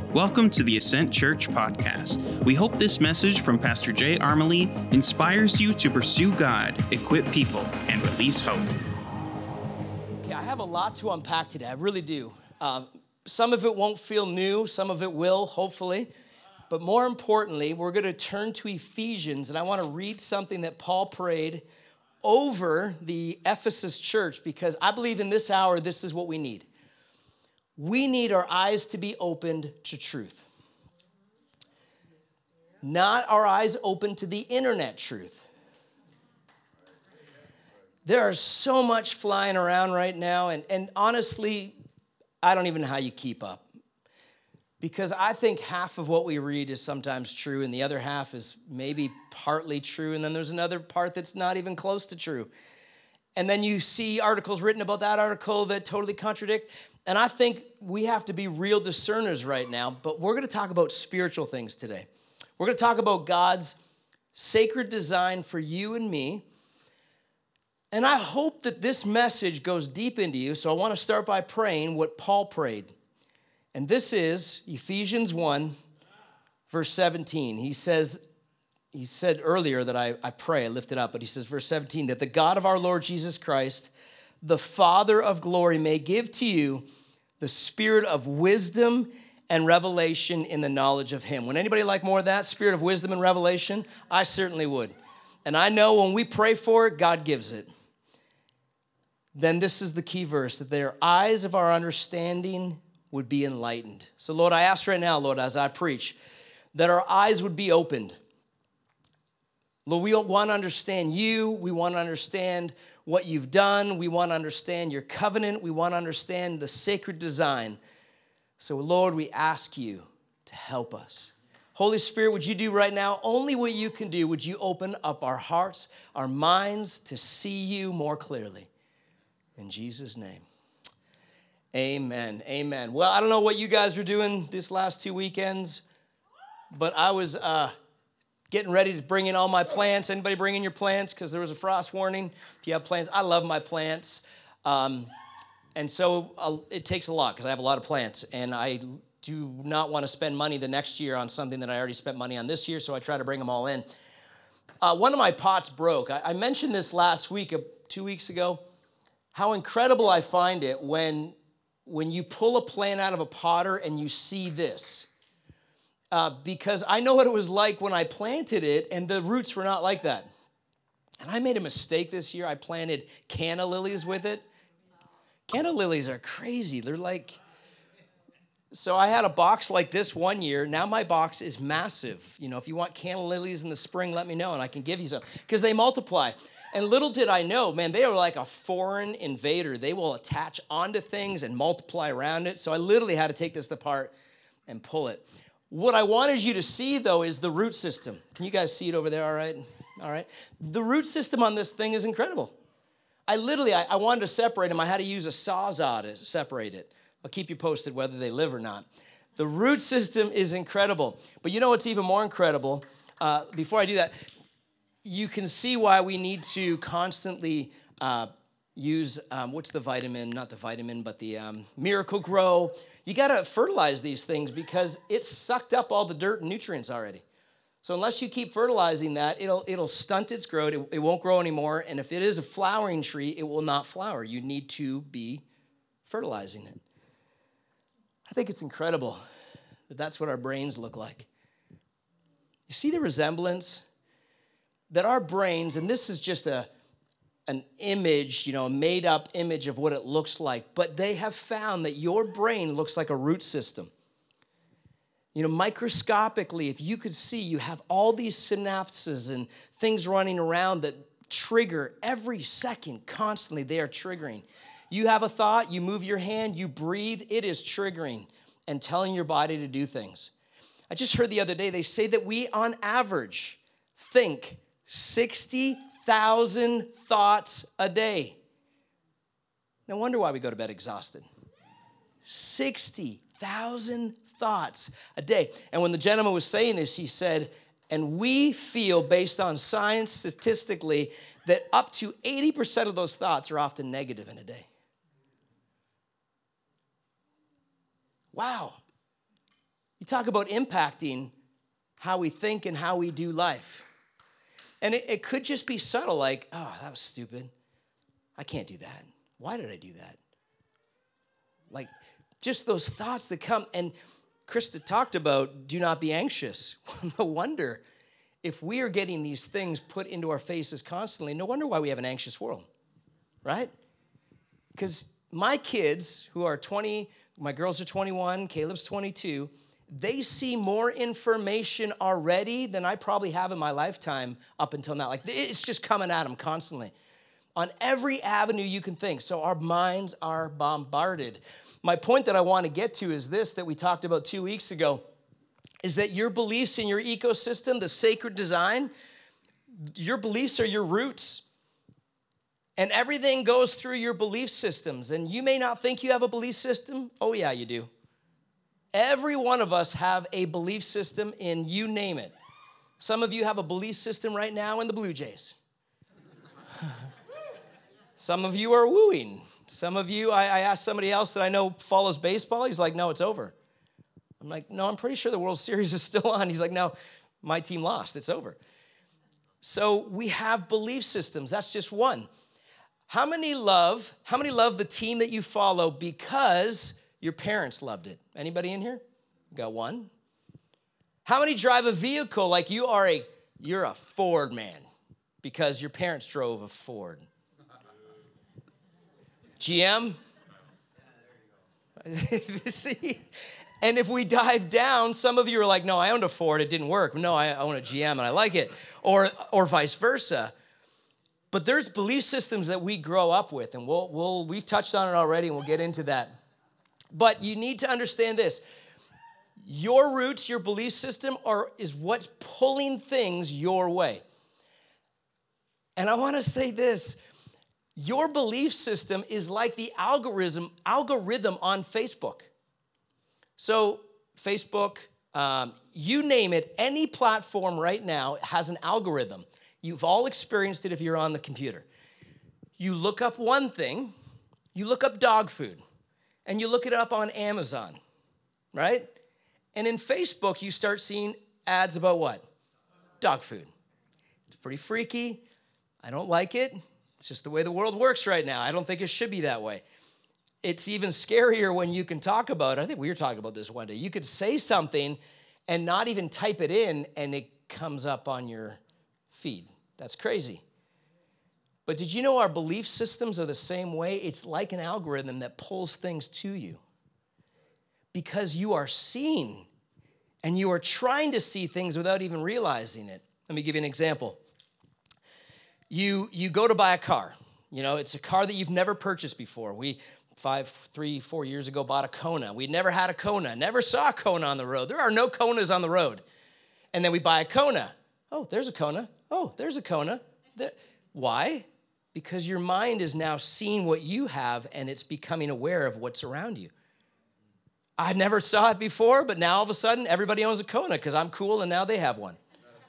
Welcome to the Ascent Church podcast. We hope this message from Pastor Jay Armley inspires you to pursue God, equip people, and release hope. Okay, I have a lot to unpack today. I really do. Some of it won't feel new. Some of it will, hopefully. But more importantly, we're going to turn to Ephesians, and I want to read something that Paul prayed over the Ephesus church, because I believe in this hour, this is what we need. We need our eyes to be opened to truth. Not our eyes open to the internet truth. There is so much flying around right now, and honestly, I don't even know how you keep up. Because I think half of what we read is sometimes true, and the other half is maybe partly true, and then there's another part that's not even close to true. And then you see articles written about that article that totally contradict. And I think we have to be real discerners right now, but we're going to talk about spiritual things today. We're going to talk about God's sacred design for you and me. And I hope that this message goes deep into you, so I want to start by praying what Paul prayed. And this is Ephesians 1, verse 17. He said earlier that I pray, I lift it up, but he says, verse 17, that the God of our Lord Jesus Christ, the Father of glory, may give to you the spirit of wisdom and revelation in the knowledge of him. Would anybody like more of that, spirit of wisdom and revelation? I certainly would. And I know when we pray for it, God gives it. Then this is the key verse, that their eyes of our understanding would be enlightened. So Lord, I ask right now, Lord, as I preach, that our eyes would be opened. Lord, we want to understand you. We want to understand what you've done. We want to understand your covenant. We want to understand the sacred design. So Lord, we ask you to help us. Holy Spirit, would you do right now only what you can do? Would you open up our hearts, our minds to see you more clearly? In Jesus' name. Amen. Amen. Well, I don't know what you guys were doing this last 2 weekends, but I was getting ready to bring in all my plants. Anybody bring in your plants? Because there was a frost warning. If you have plants, I love my plants. And so it takes a lot because I have a lot of plants. And I do not want to spend money the next year on something that I already spent money on this year, so I try to bring them all in. One of my pots broke. I mentioned this last week, 2 weeks ago, how incredible I find it when you pull a plant out of a potter and you see this. Because I know what it was like when I planted it, and the roots were not like that. And I made a mistake this year. I planted canna lilies with it. Canna lilies are crazy. They're like, so I had a box like this one year. Now my box is massive. You know, if you want canna lilies in the spring, let me know, and I can give you some, because they multiply. And little did I know, man, they are like a foreign invader. They will attach onto things and multiply around it. So I literally had to take this apart and pull it. What I wanted you to see, though, is the root system. Can you guys see it over there all right? All right. The root system on this thing is incredible. I wanted to separate them. I had to use a Sawzall to separate it. I'll keep you posted whether they live or not. The root system is incredible. But you know what's even more incredible? Before I do that, you can see why we need to constantly use, what's the vitamin? Not the vitamin, but the Miracle-Gro. You got to fertilize these things because it's sucked up all the dirt and nutrients already. So unless you keep fertilizing that, it'll stunt its growth. It won't grow anymore. And if it is a flowering tree, it will not flower. You need to be fertilizing it. I think it's incredible that that's what our brains look like. You see the resemblance? That our brains, and this is just an image, a made-up image of what it looks like, but they have found that your brain looks like a root system. Microscopically, if you could see, you have all these synapses and things running around that trigger every second constantly. They are triggering. You have a thought, you move your hand, you breathe, it is triggering and telling your body to do things. I just heard the other day, they say that we, on average, think 60,000 thoughts a day. No wonder why we go to bed exhausted. 60,000 thoughts a day. And when the gentleman was saying this, he said, and we feel, based on science statistically, that up to 80% of those thoughts are often negative in a day. Wow. You talk about impacting how we think and how we do life. And it could just be subtle, like, oh, that was stupid. I can't do that. Why did I do that? Like, just those thoughts that come. And Krista talked about, do not be anxious. No wonder if we are getting these things put into our faces constantly, no wonder why we have an anxious world, right? Because my kids, who are 20, my girls are 21, Caleb's 22, they see more information already than I probably have in my lifetime up until now. Like, it's just coming at them constantly on every avenue you can think. So our minds are bombarded. My point that I want to get to is this, that we talked about 2 weeks ago, is that your beliefs in your ecosystem, the sacred design, your beliefs are your roots. And everything goes through your belief systems. And you may not think you have a belief system. Oh, yeah, you do. Every one of us have a belief system in you name it. Some of you have a belief system right now in the Blue Jays. Some of you are wooing. Some of you, I asked somebody else that I know follows baseball. He's like, no, it's over. I'm like, no, I'm pretty sure the World Series is still on. He's like, no, my team lost. It's over. So we have belief systems. That's just one. How many love the team that you follow because your parents loved it? Anybody in here? Got one. How many drive a vehicle like you're a Ford man because your parents drove a Ford? GM? See? And if we dive down, some of you are like, no, I owned a Ford, it didn't work. No, I own a GM and I like it. Or vice versa. But there's belief systems that we grow up with, and we've touched on it already, and we'll get into that. But you need to understand this. Your roots, your belief system is what's pulling things your way. And I want to say this. Your belief system is like the algorithm on Facebook. So Facebook, you name it, any platform right now has an algorithm. You've all experienced it if you're on the computer. You look up one thing, you look up dog food, and you look it up on Amazon, right? And in Facebook, you start seeing ads about what? Dog food. It's pretty freaky. I don't like it. It's just the way the world works right now. I don't think it should be that way. It's even scarier when you can talk about it. I think we were talking about this one day. You could say something and not even type it in, and it comes up on your feed. That's crazy. But did you know our belief systems are the same way? It's like an algorithm that pulls things to you because you are seeing and you are trying to see things without even realizing it. Let me give you an example. You go to buy a car. You know, it's a car that you've never purchased before. We 4 years ago bought a Kona. We'd never had a Kona, never saw a Kona on the road. There are no Konas on the road. And then we buy a Kona. Oh, there's a Kona. Oh, there's a Kona. Why? Because your mind is now seeing what you have and it's becoming aware of what's around you. I never saw it before, but now all of a sudden everybody owns a Kona because I'm cool and now they have one.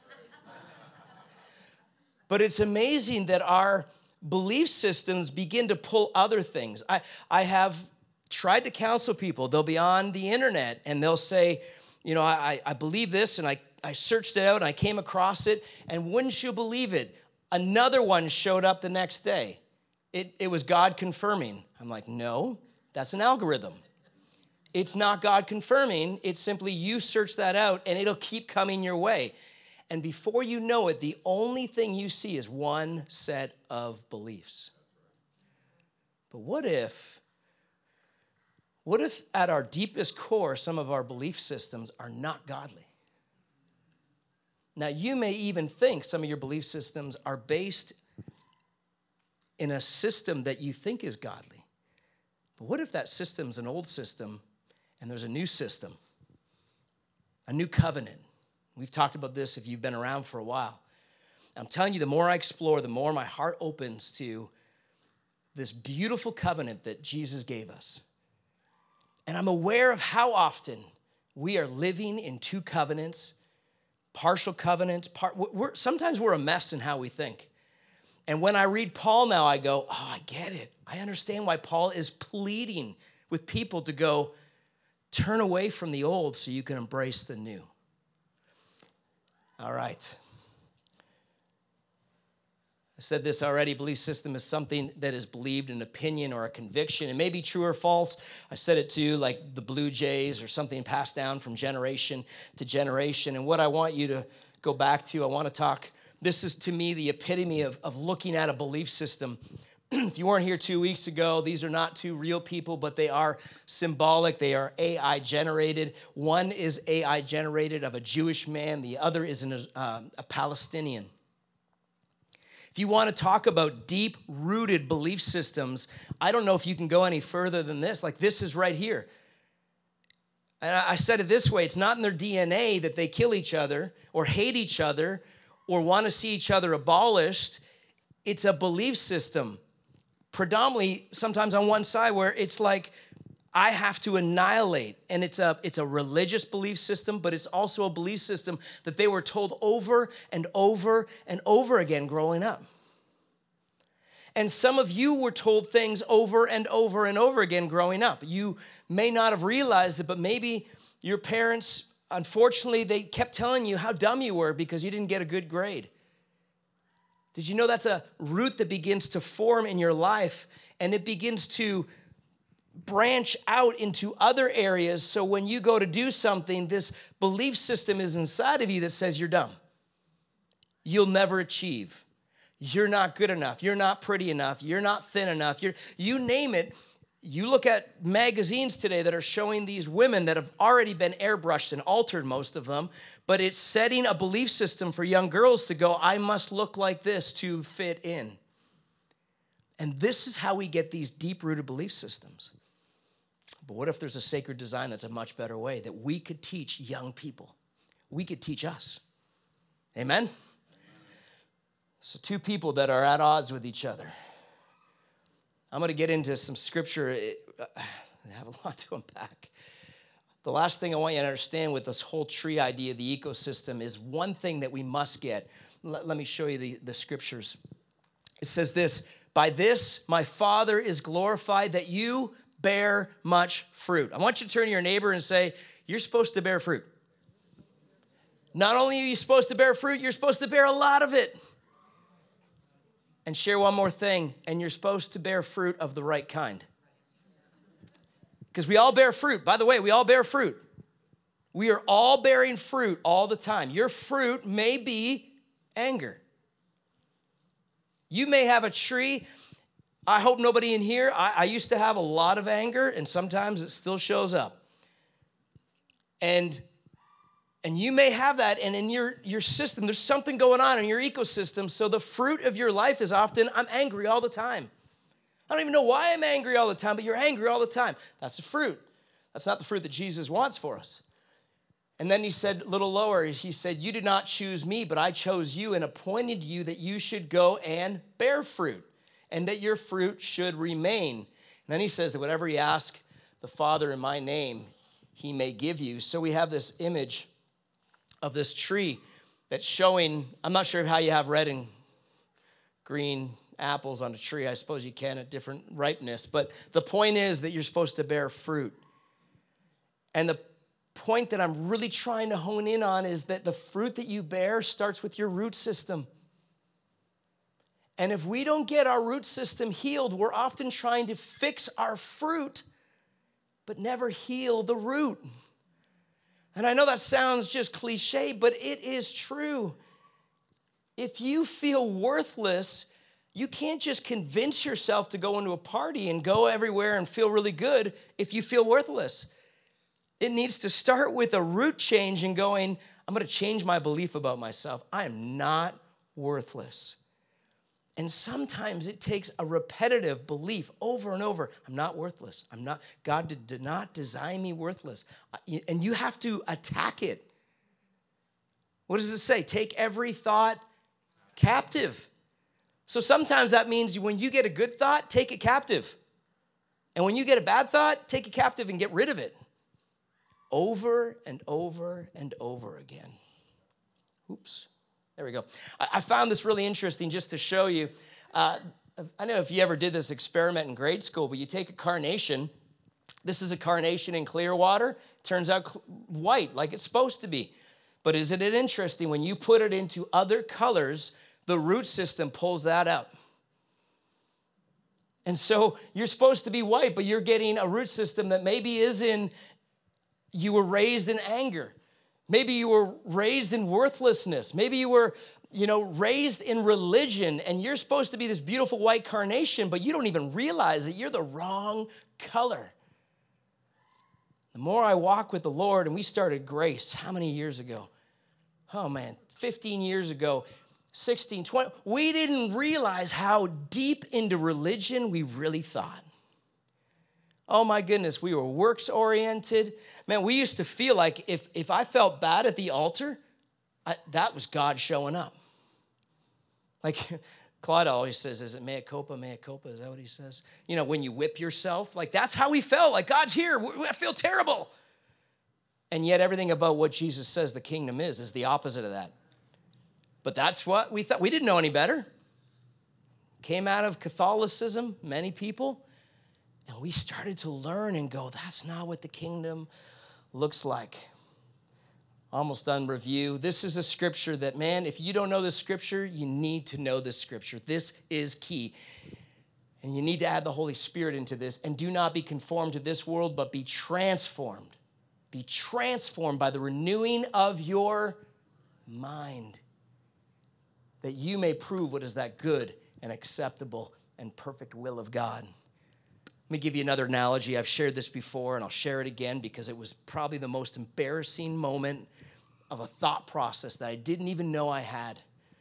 But it's amazing that our belief systems begin to pull other things. I have tried to counsel people. They'll be on the internet and they'll say, you know, I believe this, and I searched it out and I came across it, and wouldn't you believe it? Another one showed up the next day. It was God confirming. I'm like, no, that's an algorithm. It's not God confirming. It's simply you search that out and it'll keep coming your way. And before you know it, the only thing you see is one set of beliefs. But what if at our deepest core, some of our belief systems are not godly? Now, you may even think some of your belief systems are based in a system that you think is godly. But what if that system's an old system and there's a new system, a new covenant? We've talked about this if you've been around for a while. I'm telling you, the more I explore, the more my heart opens to this beautiful covenant that Jesus gave us. And I'm aware of how often we are living in two covenants, partial covenants. Sometimes we're a mess in how we think. And when I read Paul now, I go, oh, I get it. I understand why Paul is pleading with people to go, Turn away from the old so you can embrace the new. All right. I said this already, belief system is something that is believed, an opinion or a conviction. It may be true or false. I said it too, like the Blue Jays or something passed down from generation to generation. And what I want you to go back to, I want to talk, this is to me the epitome of looking at a belief system. If you weren't here 2 weeks ago, these are not two real people, but they are symbolic. They are AI generated. One is AI generated of a Jewish man. The other is a Palestinian. If you want to talk about deep-rooted belief systems, I don't know if you can go any further than this. Like, this is right here. And I said it this way, it's not in their DNA that they kill each other or hate each other or want to see each other abolished. It's a belief system, predominantly sometimes on one side, where it's like, I have to annihilate. And it's a religious belief system, but it's also a belief system that they were told over and over and over again growing up. And some of you were told things over and over and over again growing up. You may not have realized it, but maybe your parents, unfortunately, they kept telling you how dumb you were because you didn't get a good grade. Did you know that's a root that begins to form in your life, and it begins to branch out into other areas, so when you go to do something, this belief system is inside of you that says you're dumb. You'll never achieve. You're not good enough. You're not pretty enough. You're not thin enough. You name it. You look at magazines today that are showing these women that have already been airbrushed and altered, most of them, but it's setting a belief system for young girls to go, I must look like this to fit in. And this is how we get these deep-rooted belief systems. But what if there's a sacred design that's a much better way that we could teach young people? We could teach us. Amen? So two people that are at odds with each other. I'm going to get into some scripture. I have a lot to unpack. The last thing I want you to understand with this whole tree idea, the ecosystem, is one thing that we must get. Let me show you the scriptures. It says this, by this my Father is glorified that you bear much fruit. I want you to turn to your neighbor and say, you're supposed to bear fruit. Not only are you supposed to bear fruit, you're supposed to bear a lot of it. And share one more thing, and you're supposed to bear fruit of the right kind. Because we all bear fruit. By the way, we all bear fruit. We are all bearing fruit all the time. Your fruit may be anger. You may have a tree. I hope nobody in here, I used to have a lot of anger, and sometimes it still shows up. And you may have that, and in your system, there's something going on in your ecosystem, so the fruit of your life is often, I'm angry all the time. I don't even know why I'm angry all the time, but you're angry all the time. That's the fruit. That's not the fruit that Jesus wants for us. And then he said, a little lower, he said, you did not choose me, but I chose you and appointed you that you should go and bear fruit, and that your fruit should remain. And then he says that whatever you ask the Father in my name, he may give you. So we have this image of this tree that's showing, I'm not sure how you have red and green apples on a tree. I suppose you can at different ripeness. But the point is that you're supposed to bear fruit. And the point that I'm really trying to hone in on is that the fruit that you bear starts with your root system. And if we don't get our root system healed, we're often trying to fix our fruit, but never heal the root. And I know that sounds just cliche, but it is true. If you feel worthless, you can't just convince yourself to go into a party and go everywhere and feel really good if you feel worthless. It needs to start with a root change and going, I'm going to change my belief about myself. I am not worthless. And sometimes it takes a repetitive belief over and over. I'm not worthless. God did not design me worthless. And you have to attack it. What does it say? Take every thought captive. So sometimes that means when you get a good thought, take it captive. And when you get a bad thought, take it captive and get rid of it. Over and over and over again. Oops. There we go. I found this really interesting just to show you. I don't know if you ever did this experiment in grade school, but you take a carnation This is a carnation in clear water. Turns out white, like it's supposed to be. But isn't it interesting? When you put it into other colors, the root system pulls that up. And so you're supposed to be white, but you're getting a root system that maybe you were raised in anger. Maybe you were raised in worthlessness. Maybe you were, raised in religion, and you're supposed to be this beautiful white carnation, but you don't even realize that you're the wrong color. The more I walk with the Lord, and we started Grace, how many years ago? Oh man, 15 years ago, 16, 20. We didn't realize how deep into religion we really thought. Oh my goodness, we were works-oriented. Man, we used to feel like if I felt bad at the altar, that was God showing up. Like Claude always says, is it mea culpa, mea culpa? Is that what he says? When you whip yourself, like that's how we felt. Like God's here, I feel terrible. And yet everything about what Jesus says the kingdom is the opposite of that. But that's what we thought. We didn't know any better. Came out of Catholicism, many people. And we started to learn and go, that's not what the kingdom looks like. Almost done review. This is a scripture that, man, if you don't know this scripture, you need to know this scripture. This is key. And you need to add the Holy Spirit into this. And do not be conformed to this world, but be transformed. Be transformed by the renewing of your mind, that you may prove what is that good and acceptable and perfect will of God. Let me give you another analogy. I've shared this before, and I'll share it again because it was probably the most embarrassing moment of a thought process that I didn't even know I had.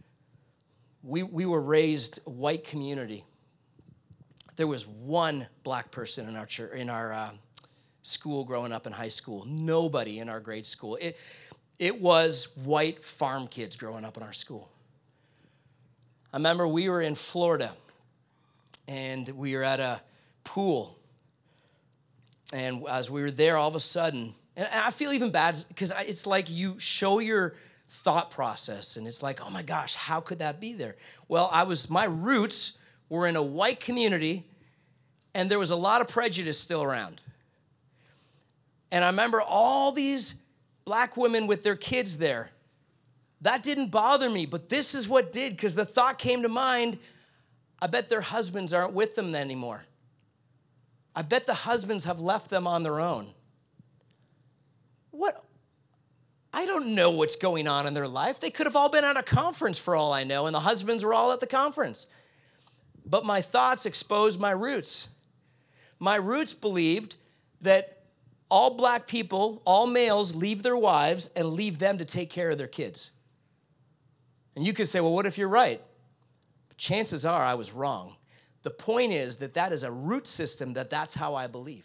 We were raised a white community. There was one black person in our church, in our school growing up in high school. Nobody in our grade school. It was white farm kids growing up in our school. I remember we were in Florida, and we were at a pool. And as we were there, all of a sudden, and I feel even bad because it's like you show your thought process, and it's like, oh my gosh, how could that be there? Well, my roots were in a white community, and there was a lot of prejudice still around. And I remember all these black women with their kids there. That didn't bother me, but this is what did, because the thought came to mind, I bet their husbands aren't with them anymore. I bet the husbands have left them on their own. What? I don't know what's going on in their life. They could have all been at a conference for all I know, and the husbands were all at the conference. But my thoughts exposed my roots. My roots believed that all black people, all males, leave their wives and leave them to take care of their kids. And you could say, well, what if you're right? But chances are I was wrong. The point is that is a root system, that's how I believe.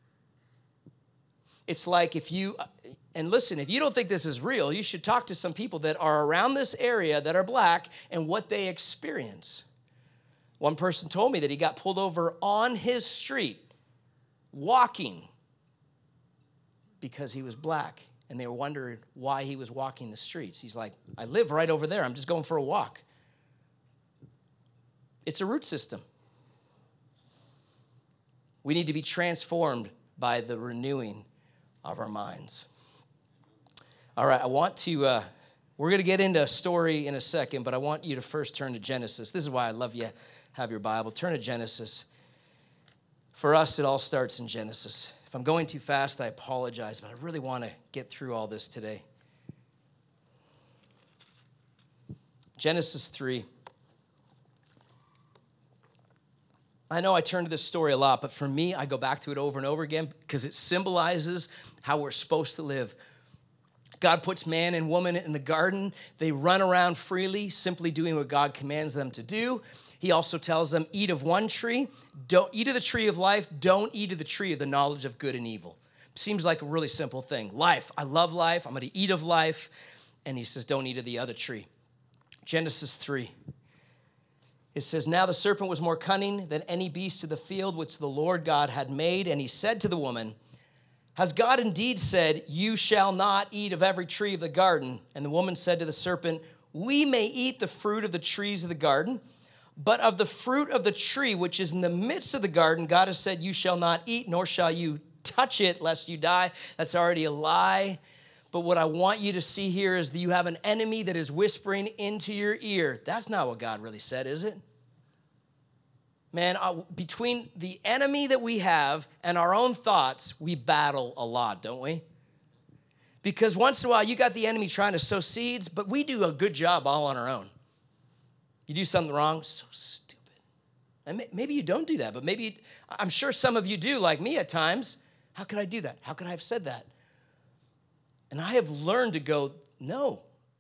It's like if you don't think this is real, you should talk to some people that are around this area that are black and what they experience. One person told me that he got pulled over on his street walking because he was black, and they were wondering why he was walking the streets. He's like, I live right over there. I'm just going for a walk. It's a root system. We need to be transformed by the renewing of our minds. All right, we're going to get into a story in a second, but I want you to first turn to Genesis. This is why I love you have your Bible. Turn to Genesis. For us, it all starts in Genesis. If I'm going too fast, I apologize, but I really want to get through all this today. Genesis 3. I know I turn to this story a lot, but for me, I go back to it over and over again because it symbolizes how we're supposed to live. God puts man and woman in the garden. They run around freely, simply doing what God commands them to do. He also tells them, eat of one tree. Don't eat of the tree of life. Don't eat of the tree of the knowledge of good and evil. Seems like a really simple thing. Life. I love life. I'm going to eat of life. And he says, don't eat of the other tree. Genesis 3. It says, now the serpent was more cunning than any beast of the field which the Lord God had made. And he said to the woman, has God indeed said, you shall not eat of every tree of the garden? And the woman said to the serpent, we may eat the fruit of the trees of the garden, but of the fruit of the tree which is in the midst of the garden, God has said, you shall not eat, nor shall you touch it lest you die. That's already a lie. But what I want you to see here is that you have an enemy that is whispering into your ear. That's not what God really said, is it? Man, between the enemy that we have and our own thoughts, we battle a lot, don't we? Because once in a while, you got the enemy trying to sow seeds, but we do a good job all on our own. You do something wrong, so stupid. And maybe you don't do that, but maybe, I'm sure some of you do, like me at times. How could I do that? How could I have said that? And I have learned to go, no,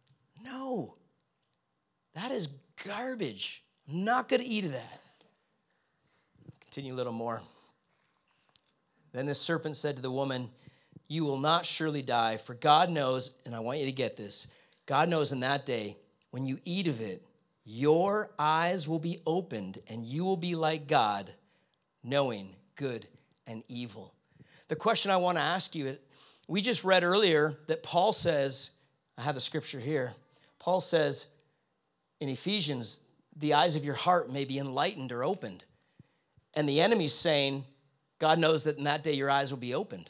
that is garbage. I'm not going to eat of that. Continue a little more. Then the serpent said to the woman, you will not surely die, for God knows, and I want you to get this, God knows in that day, when you eat of it, your eyes will be opened, and you will be like God, knowing good and evil. The question I want to ask you, we just read earlier that Paul says, I have the scripture here, Paul says in Ephesians, the eyes of your heart may be enlightened or opened. And the enemy's saying, God knows that in that day your eyes will be opened.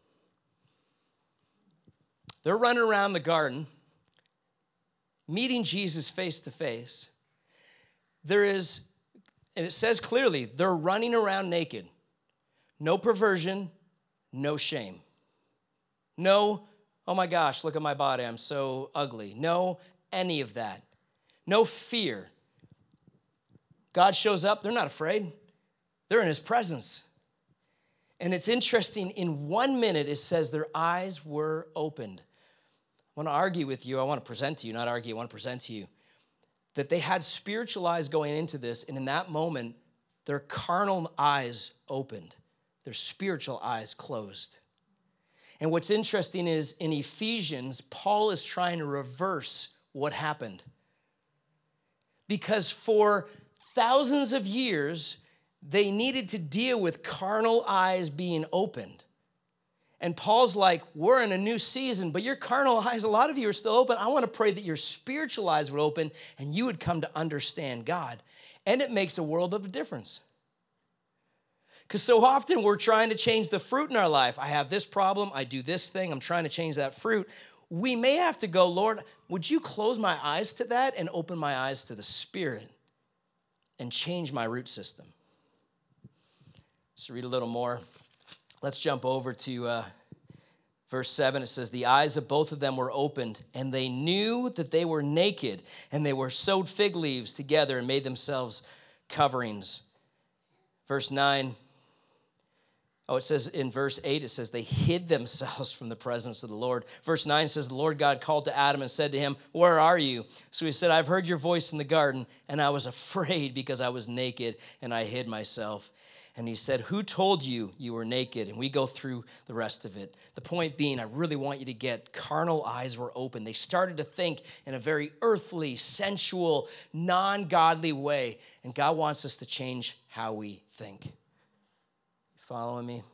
They're running around the garden, meeting Jesus face to face. There is, and it says clearly, they're running around naked. No perversion, no shame. No, oh my gosh, look at my body, I'm so ugly. No, any of that. No fear. God shows up, they're not afraid. They're in his presence. And it's interesting, in 1 minute, it says their eyes were opened. I want to argue with you, I want to present to you, not argue, I want to present to you, that they had spiritual eyes going into this, and in that moment, their carnal eyes opened, their spiritual eyes closed. And what's interesting is in Ephesians, Paul is trying to reverse what happened. Because for thousands of years, they needed to deal with carnal eyes being opened. And Paul's like, we're in a new season, but your carnal eyes, a lot of you are still open. I want to pray that your spiritual eyes would open and you would come to understand God. And it makes a world of a difference. Because so often we're trying to change the fruit in our life. I have this problem, I do this thing, I'm trying to change that fruit. We may have to go, Lord, would you close my eyes to that and open my eyes to the Spirit and change my root system? So read a little more. Let's jump over to verse 7. It says, the eyes of both of them were opened, and they knew that they were naked, and they were sewed fig leaves together and made themselves coverings. Verse 9. It says in verse 8, it says they hid themselves from the presence of the Lord. Verse 9 says, the Lord God called to Adam and said to him, where are you? So he said, I've heard your voice in the garden, and I was afraid because I was naked, and I hid myself. And he said, who told you you were naked? And we go through the rest of it. The point being, I really want you to get carnal eyes were open. They started to think in a very earthly, sensual, non-godly way. And God wants us to change how we think. Following me?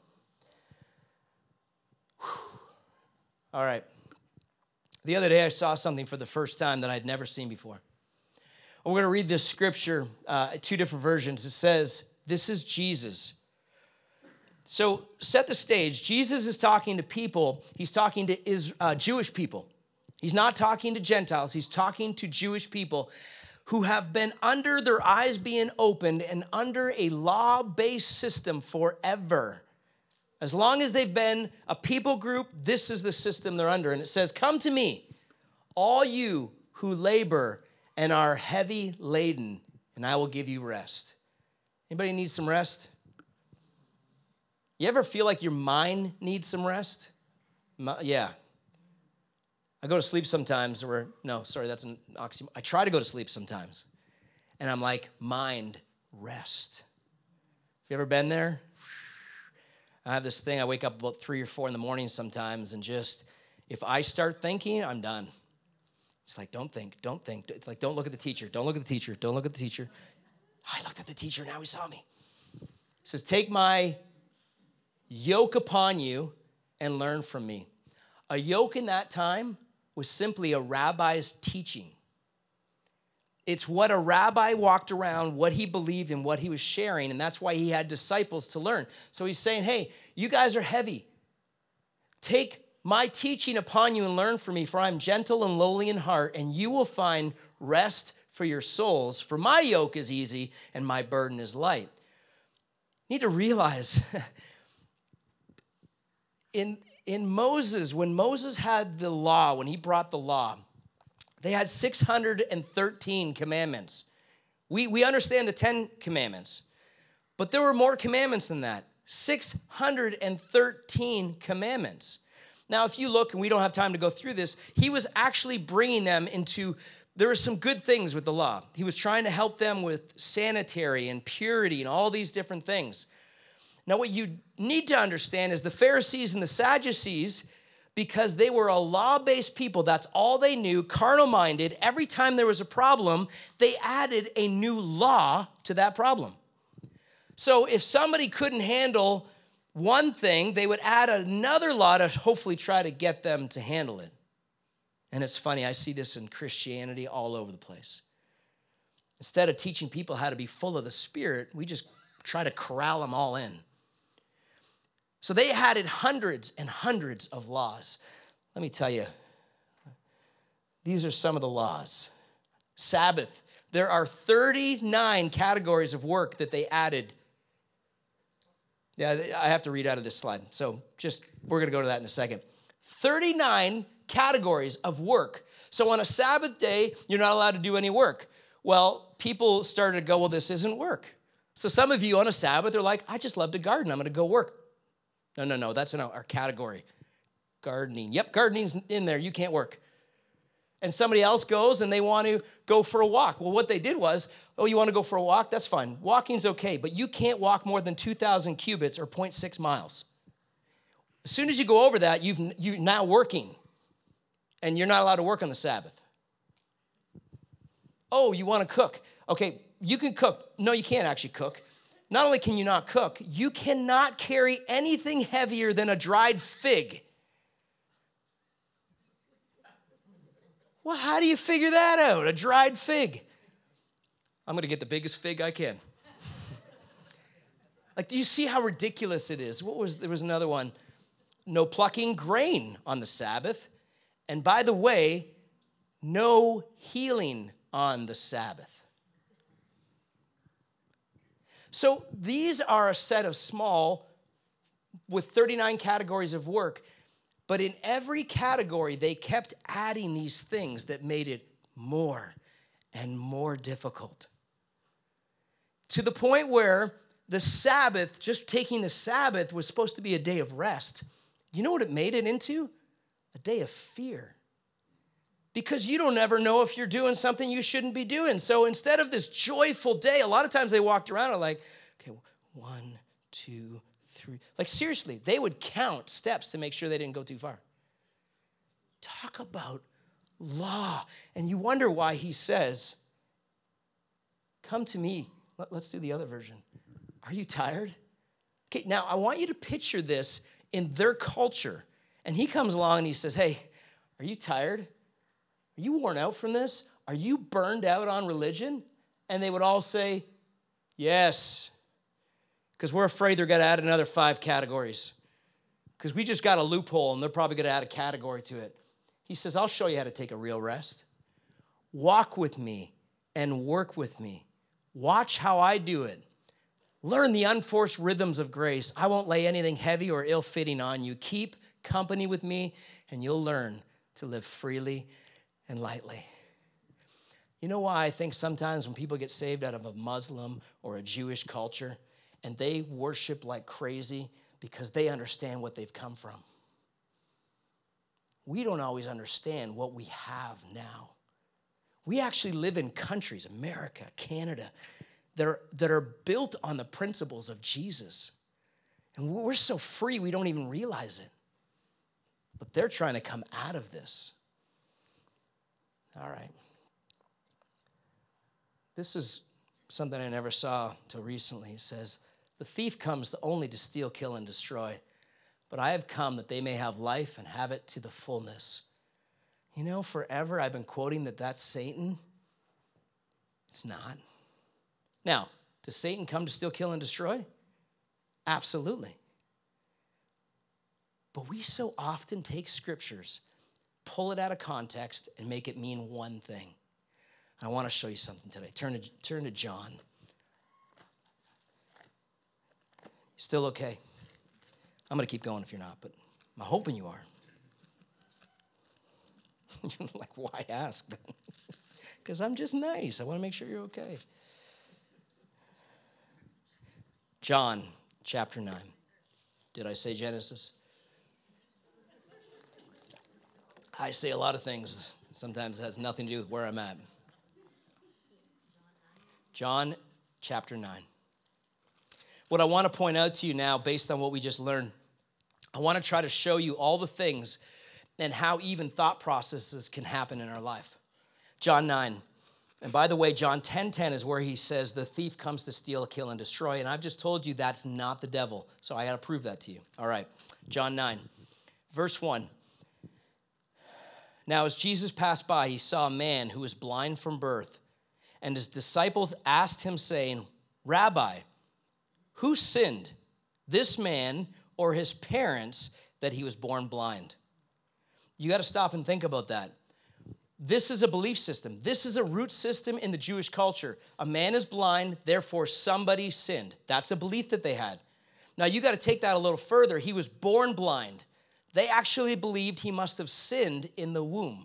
Whew. All right. The other day I saw something for the first time that I'd never seen before. We're going to read this scripture, two different versions. It says, this is Jesus. So set the stage. Jesus is talking to people. He's talking to Jewish people. He's not talking to Gentiles. He's talking to Jewish people who have been under their eyes being opened and under a law-based system forever. As long as they've been a people group, this is the system they're under. And it says, come to me, all you who labor and are heavy laden, and I will give you rest. Anybody need some rest? You ever feel like your mind needs some rest? Yeah. I go to sleep sometimes, that's an oxymoron. I try to go to sleep sometimes. And I'm like, mind, rest. Have you ever been there? I have this thing, I wake up about 3 or 4 in the morning sometimes, and just, if I start thinking, I'm done. It's like, don't think. It's like, don't look at the teacher. Don't look at the teacher. Don't look at the teacher. I looked at the teacher, now he saw me. He says, take my yoke upon you and learn from me. A yoke in that time was simply a rabbi's teaching. It's what a rabbi walked around, what he believed and what he was sharing, and that's why he had disciples to learn. So he's saying, hey, you guys are heavy. Take my teaching upon you and learn from me, for I am gentle and lowly in heart, and you will find rest for your souls. For my yoke is easy and my burden is light. You need to realize in Moses, when Moses had the law, when he brought the law, they had 613 commandments. We understand the 10 commandments, but there were more commandments than that. 613 commandments. Now, if you look, and we don't have time to go through this, he was actually bringing them into, there were some good things with the law. He was trying to help them with sanitary and purity and all these different things. Now, what you need to understand is the Pharisees and the Sadducees, because they were a law-based people, that's all they knew, carnal-minded. Every time there was a problem, they added a new law to that problem. So if somebody couldn't handle one thing, they would add another law to hopefully try to get them to handle it. And it's funny, I see this in Christianity all over the place. Instead of teaching people how to be full of the Spirit, we just try to corral them all in. So they added hundreds and hundreds of laws. Let me tell you, these are some of the laws. Sabbath. There are 39 categories of work that they added. Yeah, I have to read out of this slide. So we're going to go to that in a second. 39 categories of work. So on a Sabbath day, you're not allowed to do any work. Well, people started to go, well, this isn't work. So some of you on a Sabbath are like, I just love to garden. I'm going to go work. No, that's in our category. Gardening. Yep, gardening's in there. You can't work. And somebody else goes and they want to go for a walk. Well, what they did was, oh, you want to go for a walk? That's fine. Walking's okay, but you can't walk more than 2,000 cubits or 0.6 miles. As soon as you go over that, you're now working, and you're not allowed to work on the Sabbath. Oh, you want to cook? Okay, you can cook. No, you can't actually cook. Not only can you not cook, you cannot carry anything heavier than a dried fig. Well, how do you figure that out? A dried fig. I'm going to get the biggest fig I can. Like, do you see how ridiculous it is? There was another one. No plucking grain on the Sabbath. And by the way, no healing on the Sabbath. So these are a set of small with 39 categories of work. But in every category, they kept adding these things that made it more and more difficult. To the point where the Sabbath, just taking the Sabbath, was supposed to be a day of rest. You know what it made it into? A day of fear. Because you don't ever know if you're doing something you shouldn't be doing. So instead of this joyful day, a lot of times they walked around and like, okay, 1, 2, 3. Like seriously, they would count steps to make sure they didn't go too far. Talk about law. And you wonder why he says, come to me. Let's do the other version. Are you tired? Okay, now I want you to picture this in their culture. And he comes along and he says, hey, are you tired? Are you worn out from this? Are you burned out on religion? And they would all say, yes. Because we're afraid they're going to add another 5 categories. Because we just got a loophole and they're probably going to add a category to it. He says, I'll show you how to take a real rest. Walk with me and work with me. Watch how I do it. Learn the unforced rhythms of grace. I won't lay anything heavy or ill-fitting on you. Keep company with me and you'll learn to live freely and lightly. You know why I think sometimes when people get saved out of a Muslim or a Jewish culture and they worship like crazy because they understand what they've come from. We don't always understand what we have now. We actually live in countries, America, Canada, that are built on the principles of Jesus. And we're so free we don't even realize it. But they're trying to come out of this. All right. This is something I never saw till recently. It says, the thief comes only to steal, kill, and destroy. But I have come that they may have life and have it to the fullness. You know, forever I've been quoting that that's Satan. It's not. Now, does Satan come to steal, kill, and destroy? Absolutely. But we so often take scriptures, pull it out of context, and make it mean one thing. I want to show you something today. Turn to John. Still okay? I'm going to keep going if you're not, but I'm hoping you are. You're like, why ask then? Because I'm just nice. I want to make sure you're okay. John chapter 9. Did I say Genesis? I say a lot of things. Sometimes it has nothing to do with where I'm at. John chapter 9. What I want to point out to you now, based on what we just learned, I want to try to show you all the things and how even thought processes can happen in our life. John 9. And by the way, John 10:10 is where he says the thief comes to steal, kill, and destroy. And I've just told you that's not the devil. So I got to prove that to you. All right. John 9, verse 1. Now, as Jesus passed by, he saw a man who was blind from birth. And his disciples asked him, saying, Rabbi, who sinned, this man or his parents, that he was born blind? You got to stop and think about that. This is a belief system. This is a root system in the Jewish culture. A man is blind, therefore somebody sinned. That's a belief that they had. Now, you got to take that a little further. He was born blind. They actually believed he must have sinned in the womb.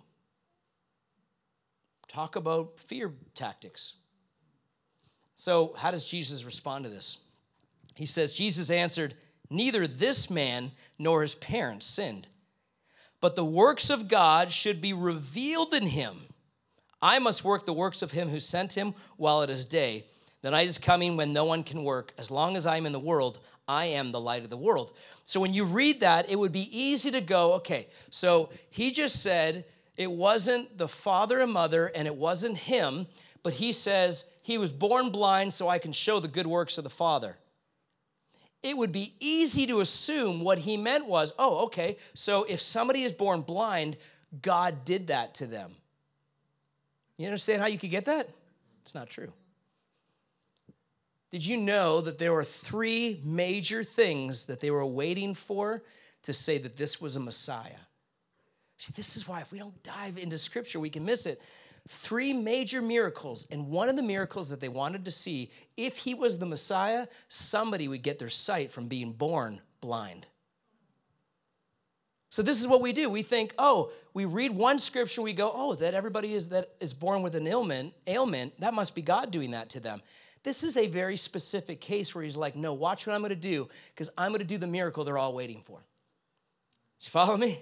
Talk about fear tactics. So how does Jesus respond to this? He says, Jesus answered, neither this man nor his parents sinned, but the works of God should be revealed in him. I must work the works of him who sent him while it is day. The night is coming when no one can work. As long as I am in the world, I am the light of the world. So when you read that, it would be easy to go, okay, so he just said it wasn't the father and mother and it wasn't him, but he says he was born blind so I can show the good works of the Father. It would be easy to assume what he meant was, oh, okay, so if somebody is born blind, God did that to them. You understand how you could get that? It's not true. Did you know that there were 3 major things that they were waiting for to say that this was a Messiah? See, this is why if we don't dive into Scripture, we can miss it. 3 major miracles, and one of the miracles that they wanted to see, if he was the Messiah, somebody would get their sight from being born blind. So this is what we do. We think, oh, we read one scripture, we go, oh, that everybody that is born with an ailment, that must be God doing that to them. This is a very specific case where he's like, no, watch what I'm going to do, because I'm going to do the miracle they're all waiting for. Did you follow me?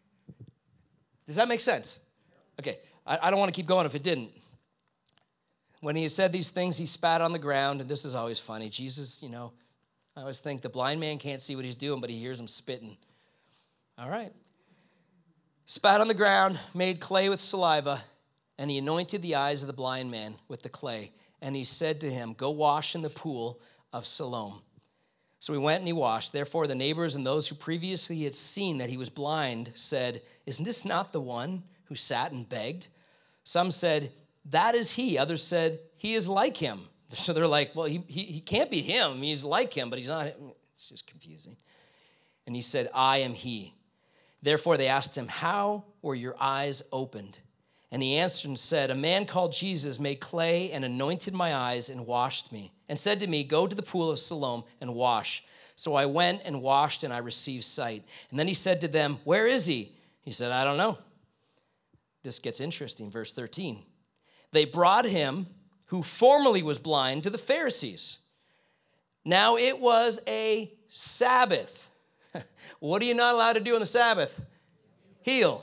Does that make sense? Okay. I don't want to keep going if it didn't. When he said these things, he spat on the ground, and this is always funny. Jesus, I always think the blind man can't see what he's doing, but he hears him spitting. All right. Spat on the ground, made clay with saliva, and he anointed the eyes of the blind man with the clay. And he said to him, go wash in the pool of Siloam. So he went and he washed. Therefore, the neighbors and those who previously had seen that he was blind said, isn't this not the one who sat and begged? Some said, that is he. Others said, he is like him. So they're like, well, he can't be him. He's like him, but he's not. It's just confusing. And he said, I am he. Therefore they asked him, how were your eyes opened? And he answered and said, a man called Jesus made clay and anointed my eyes and washed me, and said to me, go to the pool of Siloam and wash. So I went and washed, and I received sight. And then he said to them, where is he? He said, I don't know. This gets interesting, verse 13. They brought him, who formerly was blind, to the Pharisees. Now it was a Sabbath. What are you not allowed to do on the Sabbath? Heal.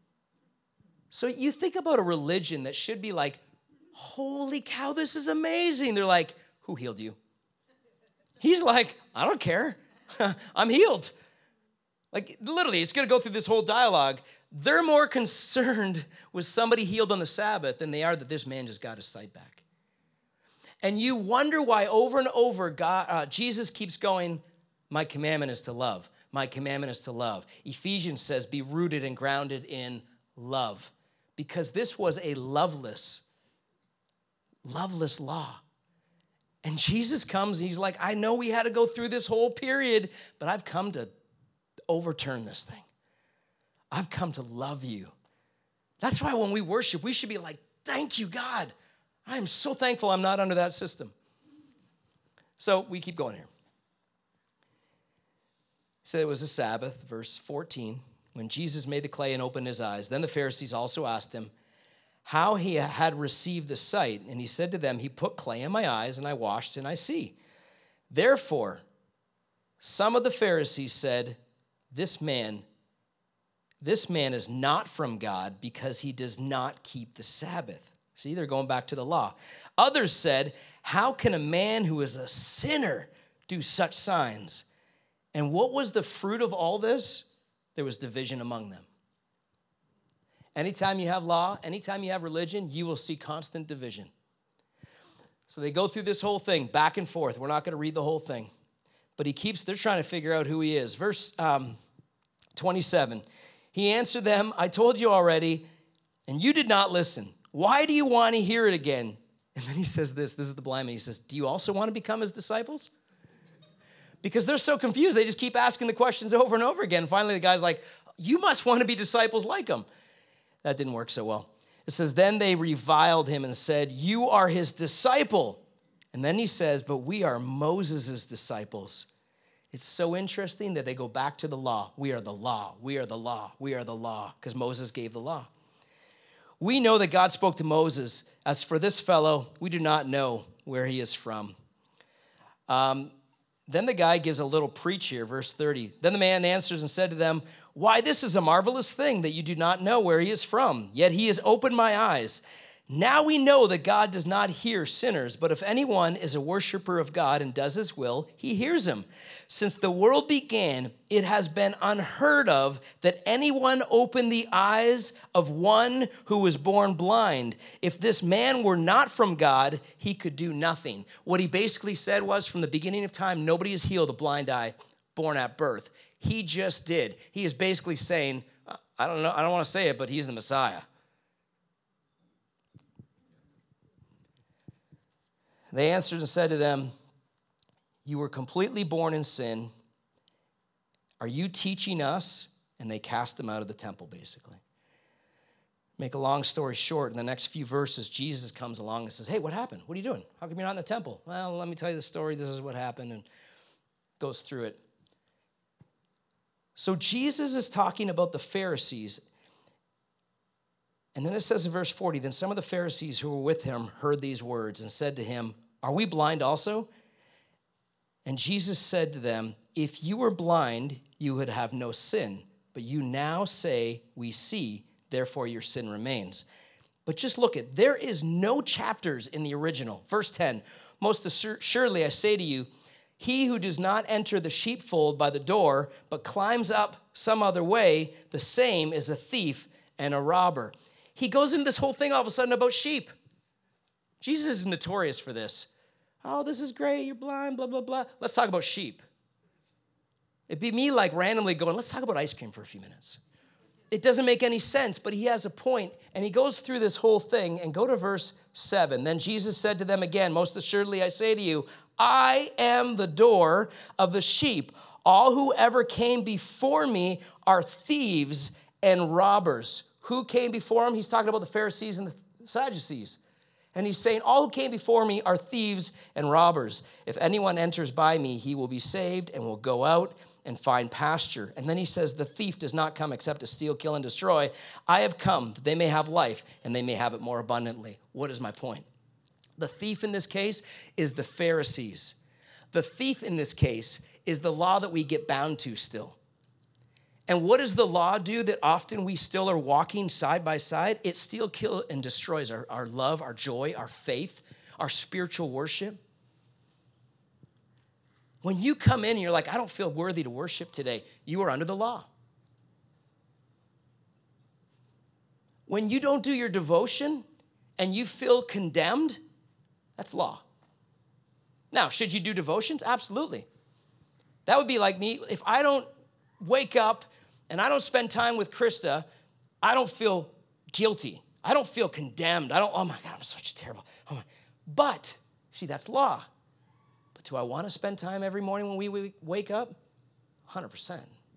So you think about a religion that should be like, holy cow, this is amazing. They're like, who healed you? He's like, I don't care. I'm healed. Like, literally, it's going to go through this whole dialogue. They're more concerned with somebody healed on the Sabbath than they are that this man just got his sight back. And you wonder why over and over Jesus keeps going, my commandment is to love. My commandment is to love. Ephesians says, be rooted and grounded in love. Because this was a loveless loveless law. And Jesus comes and he's like, I know we had to go through this whole period, but I've come to overturn this thing. I've come to love you. That's why when we worship, we should be like, thank you, God. I am so thankful I'm not under that system. So we keep going here. He said it was a Sabbath, verse 14, when Jesus made the clay and opened his eyes. Then the Pharisees also asked him how he had received the sight. And he said to them, he put clay in my eyes, and I washed, and I see. Therefore, some of the Pharisees said, This man is not from God because he does not keep the Sabbath. See, they're going back to the law. Others said, how can a man who is a sinner do such signs? And what was the fruit of all this? There was division among them. Anytime you have law, anytime you have religion, you will see constant division. So they go through this whole thing back and forth. We're not going to read the whole thing. But they're trying to figure out who he is. Verse 27, he answered them, I told you already, and you did not listen. Why do you want to hear it again? And then he says this is the blind man. He says, do you also want to become his disciples? Because they're so confused. They just keep asking the questions over and over again. Finally, the guy's like, you must want to be disciples like him. That didn't work so well. It says, then they reviled him and said, you are his disciple. And then he says, but we are Moses' disciples. It's so interesting that they go back to the law. We are the law. We are the law. We are the law. Because Moses gave the law. We know that God spoke to Moses. As for this fellow, we do not know where he is from. Then the guy gives a little preach here, verse 30. Then the man answers and said to them, why, this is a marvelous thing that you do not know where he is from. Yet he has opened my eyes. Now we know that God does not hear sinners, but if anyone is a worshiper of God and does his will, he hears him. Since the world began, it has been unheard of that anyone opened the eyes of one who was born blind. If this man were not from God, he could do nothing. What he basically said was, from the beginning of time, nobody has healed a blind eye born at birth. He just did. He is basically saying, I don't know, I don't want to say it, but he's the Messiah. They answered and said to them, you were completely born in sin. Are you teaching us? And they cast him out of the temple, basically. Make a long story short, in the next few verses, Jesus comes along and says, hey, what happened? What are you doing? How come you're not in the temple? Well, let me tell you the story. This is what happened, and goes through it. So Jesus is talking about the Pharisees. And then it says in verse 40, then some of the Pharisees who were with him heard these words and said to him, are we blind also? And Jesus said to them, if you were blind, you would have no sin. But you now say, we see, therefore your sin remains. But just look at, there is no chapters in the original. Verse 10, most assuredly I say to you, he who does not enter the sheepfold by the door, but climbs up some other way, the same is a thief and a robber. He goes into this whole thing all of a sudden about sheep. Jesus is notorious for this. Oh, this is great, you're blind, blah, blah, blah. Let's talk about sheep. It'd be me like randomly going, let's talk about ice cream for a few minutes. It doesn't make any sense, but he has a point, and he goes through this whole thing, and go to verse 7. Then Jesus said to them again, most assuredly I say to you, I am the door of the sheep. All who ever came before me are thieves and robbers. Who came before him? He's talking about the Pharisees and the Sadducees. And he's saying, all who came before me are thieves and robbers. If anyone enters by me, he will be saved and will go out and find pasture. And then he says, the thief does not come except to steal, kill, and destroy. I have come that they may have life and they may have it more abundantly. What is my point? The thief in this case is the Pharisees. The thief in this case is the law that we get bound to still. And what does the law do that often we still are walking side by side? It steals, kills, and destroys our love, our joy, our faith, our spiritual worship. When you come in and you're like, I don't feel worthy to worship today, you are under the law. When you don't do your devotion and you feel condemned, that's law. Now, should you do devotions? Absolutely. That would be like me. If I don't wake up and I don't spend time with Krista, I don't feel guilty. I don't feel condemned. Oh my God, I'm such a terrible. But, see, that's law. But do I want to spend time every morning when we wake up? 100%.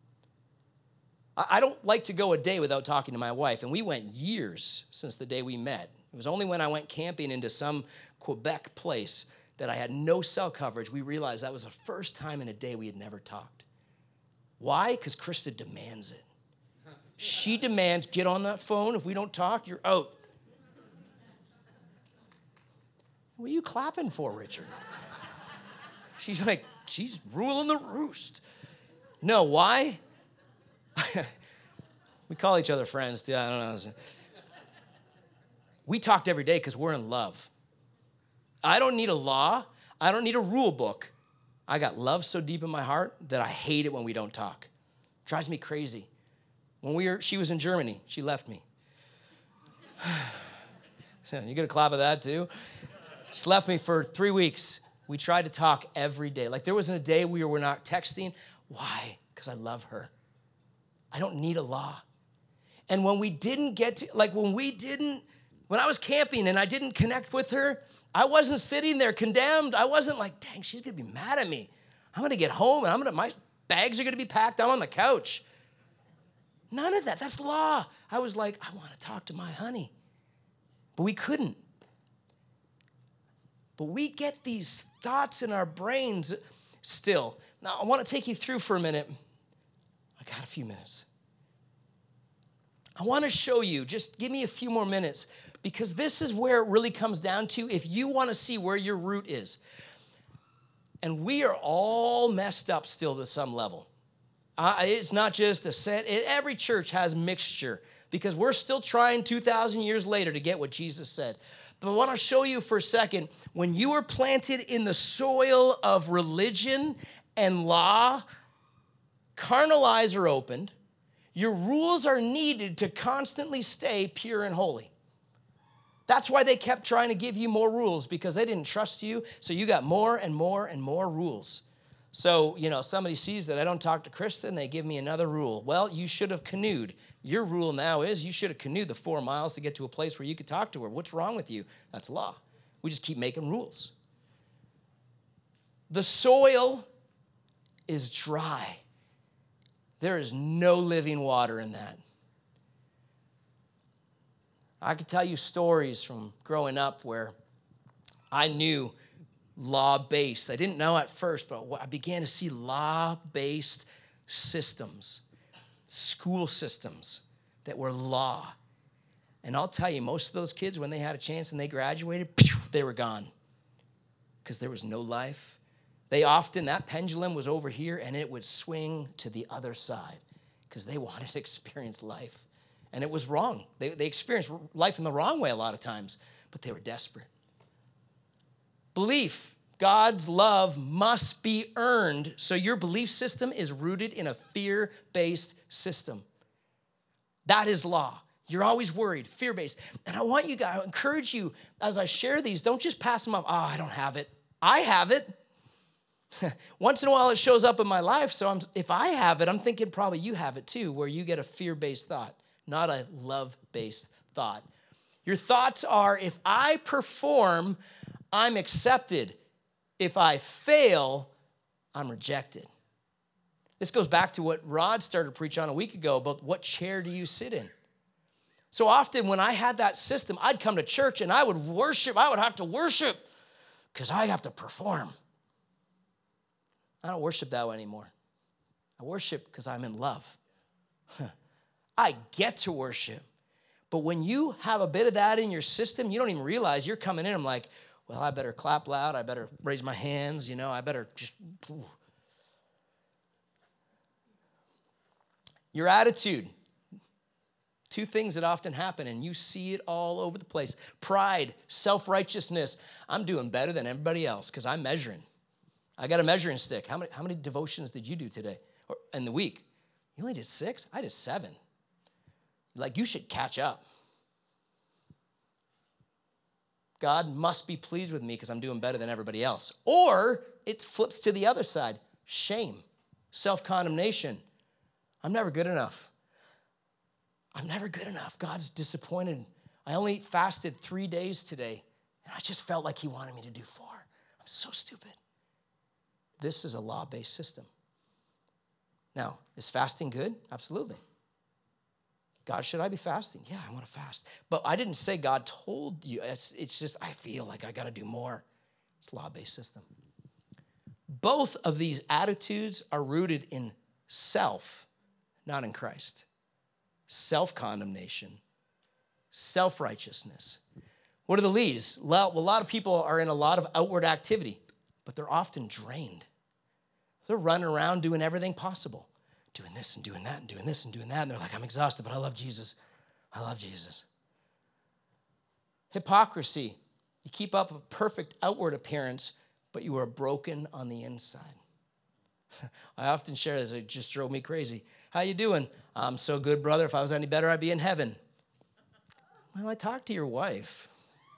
I don't like to go a day without talking to my wife, and we went years since the day we met. It was only when I went camping into some Quebec place that I had no cell coverage, we realized that was the first time in a day we had never talked. Why? Because Krista demands it. She demands, get on that phone. If we don't talk, you're out. What are you clapping for, Richard? She's like, she's ruling the roost. No, why? We call each other friends, too. I don't know. We talked every day because we're in love. I don't need a law. I don't need a rule book. I got love so deep in my heart that I hate it when we don't talk. Drives me crazy. She was in Germany. She left me. You get a clap of that too? She left me for 3 weeks. We tried to talk every day. Like there wasn't a day we were not texting. Why? Because I love her. I don't need a law. And when we didn't get to, when I was camping and I didn't connect with her, I wasn't sitting there condemned. I wasn't like, dang, she's gonna be mad at me. I'm gonna get home and my bags are gonna be packed. I'm on the couch. None of that. That's law. I was like, I want to talk to my honey. But we couldn't. But we get these thoughts in our brains still. Now, I want to take you through for a minute. I got a few minutes. I want to show you, just give me a few more minutes, because this is where it really comes down to if you want to see where your root is. And we are all messed up still to some level. It's not just a set. Every church has mixture because we're still trying 2,000 years later to get what Jesus said. But I want to show you for a second, when you are planted in the soil of religion and law, carnal eyes are opened. Your rules are needed to constantly stay pure and holy. That's why they kept trying to give you more rules, because they didn't trust you, so you got more and more and more rules. So, somebody sees that I don't talk to Krista and they give me another rule. Well, you should have canoed. Your rule now is you should have canoed the 4 miles to get to a place where you could talk to her. What's wrong with you? That's law. We just keep making rules. The soil is dry. There is no living water in that. I could tell you stories from growing up where I knew law-based. I didn't know at first, but I began to see law-based systems, school systems that were law. And I'll tell you, most of those kids, when they had a chance and they graduated, they were gone because there was no life. That pendulum was over here and it would swing to the other side because they wanted to experience life. And it was wrong. They experienced life in the wrong way a lot of times, but they were desperate. Belief, God's love must be earned. So your belief system is rooted in a fear-based system. That is law. You're always worried, fear-based. And I encourage you, as I share these, don't just pass them up. Oh, I don't have it. I have it. Once in a while it shows up in my life, so if I have it, I'm thinking probably you have it too, where you get a fear-based thought, not a love-based thought. Your thoughts are, if I perform, I'm accepted. If I fail, I'm rejected. This goes back to what Rod started to preach on a week ago about what chair do you sit in. So often when I had that system, I'd come to church and I would worship. I would have to worship because I have to perform. I don't worship that way anymore. I worship because I'm in love. I get to worship. But when you have a bit of that in your system, you don't even realize you're coming in. I'm like, well, I better clap loud. I better raise my hands. I better just. Your attitude. 2 things that often happen, and you see it all over the place. Pride, self-righteousness. I'm doing better than everybody else because I'm measuring. I got a measuring stick. How many devotions did you do today or in the week? You only did 6? I did 7. Like, you should catch up. God must be pleased with me because I'm doing better than everybody else. Or it flips to the other side. Shame, self-condemnation. I'm never good enough. I'm never good enough. God's disappointed. I only fasted 3 days today, And I just felt like he wanted me to do 4. I'm so stupid. This is a law-based system. Now, is fasting good? Absolutely. God, should I be fasting? Yeah, I want to fast. But I didn't say God told you. It's just I feel like I got to do more. It's a law-based system. Both of these attitudes are rooted in self, not in Christ. Self-condemnation, self-righteousness. What are the leads? Well, a lot of people are in a lot of outward activity, but they're often drained. They're running around doing everything possible, doing this and doing that and doing this and doing that. And they're like, I'm exhausted, but I love Jesus. I love Jesus. Hypocrisy. You keep up a perfect outward appearance, but you are broken on the inside. I often share this. It just drove me crazy. How you doing? I'm so good, brother. If I was any better, I'd be in heaven. Well, I talked to your wife.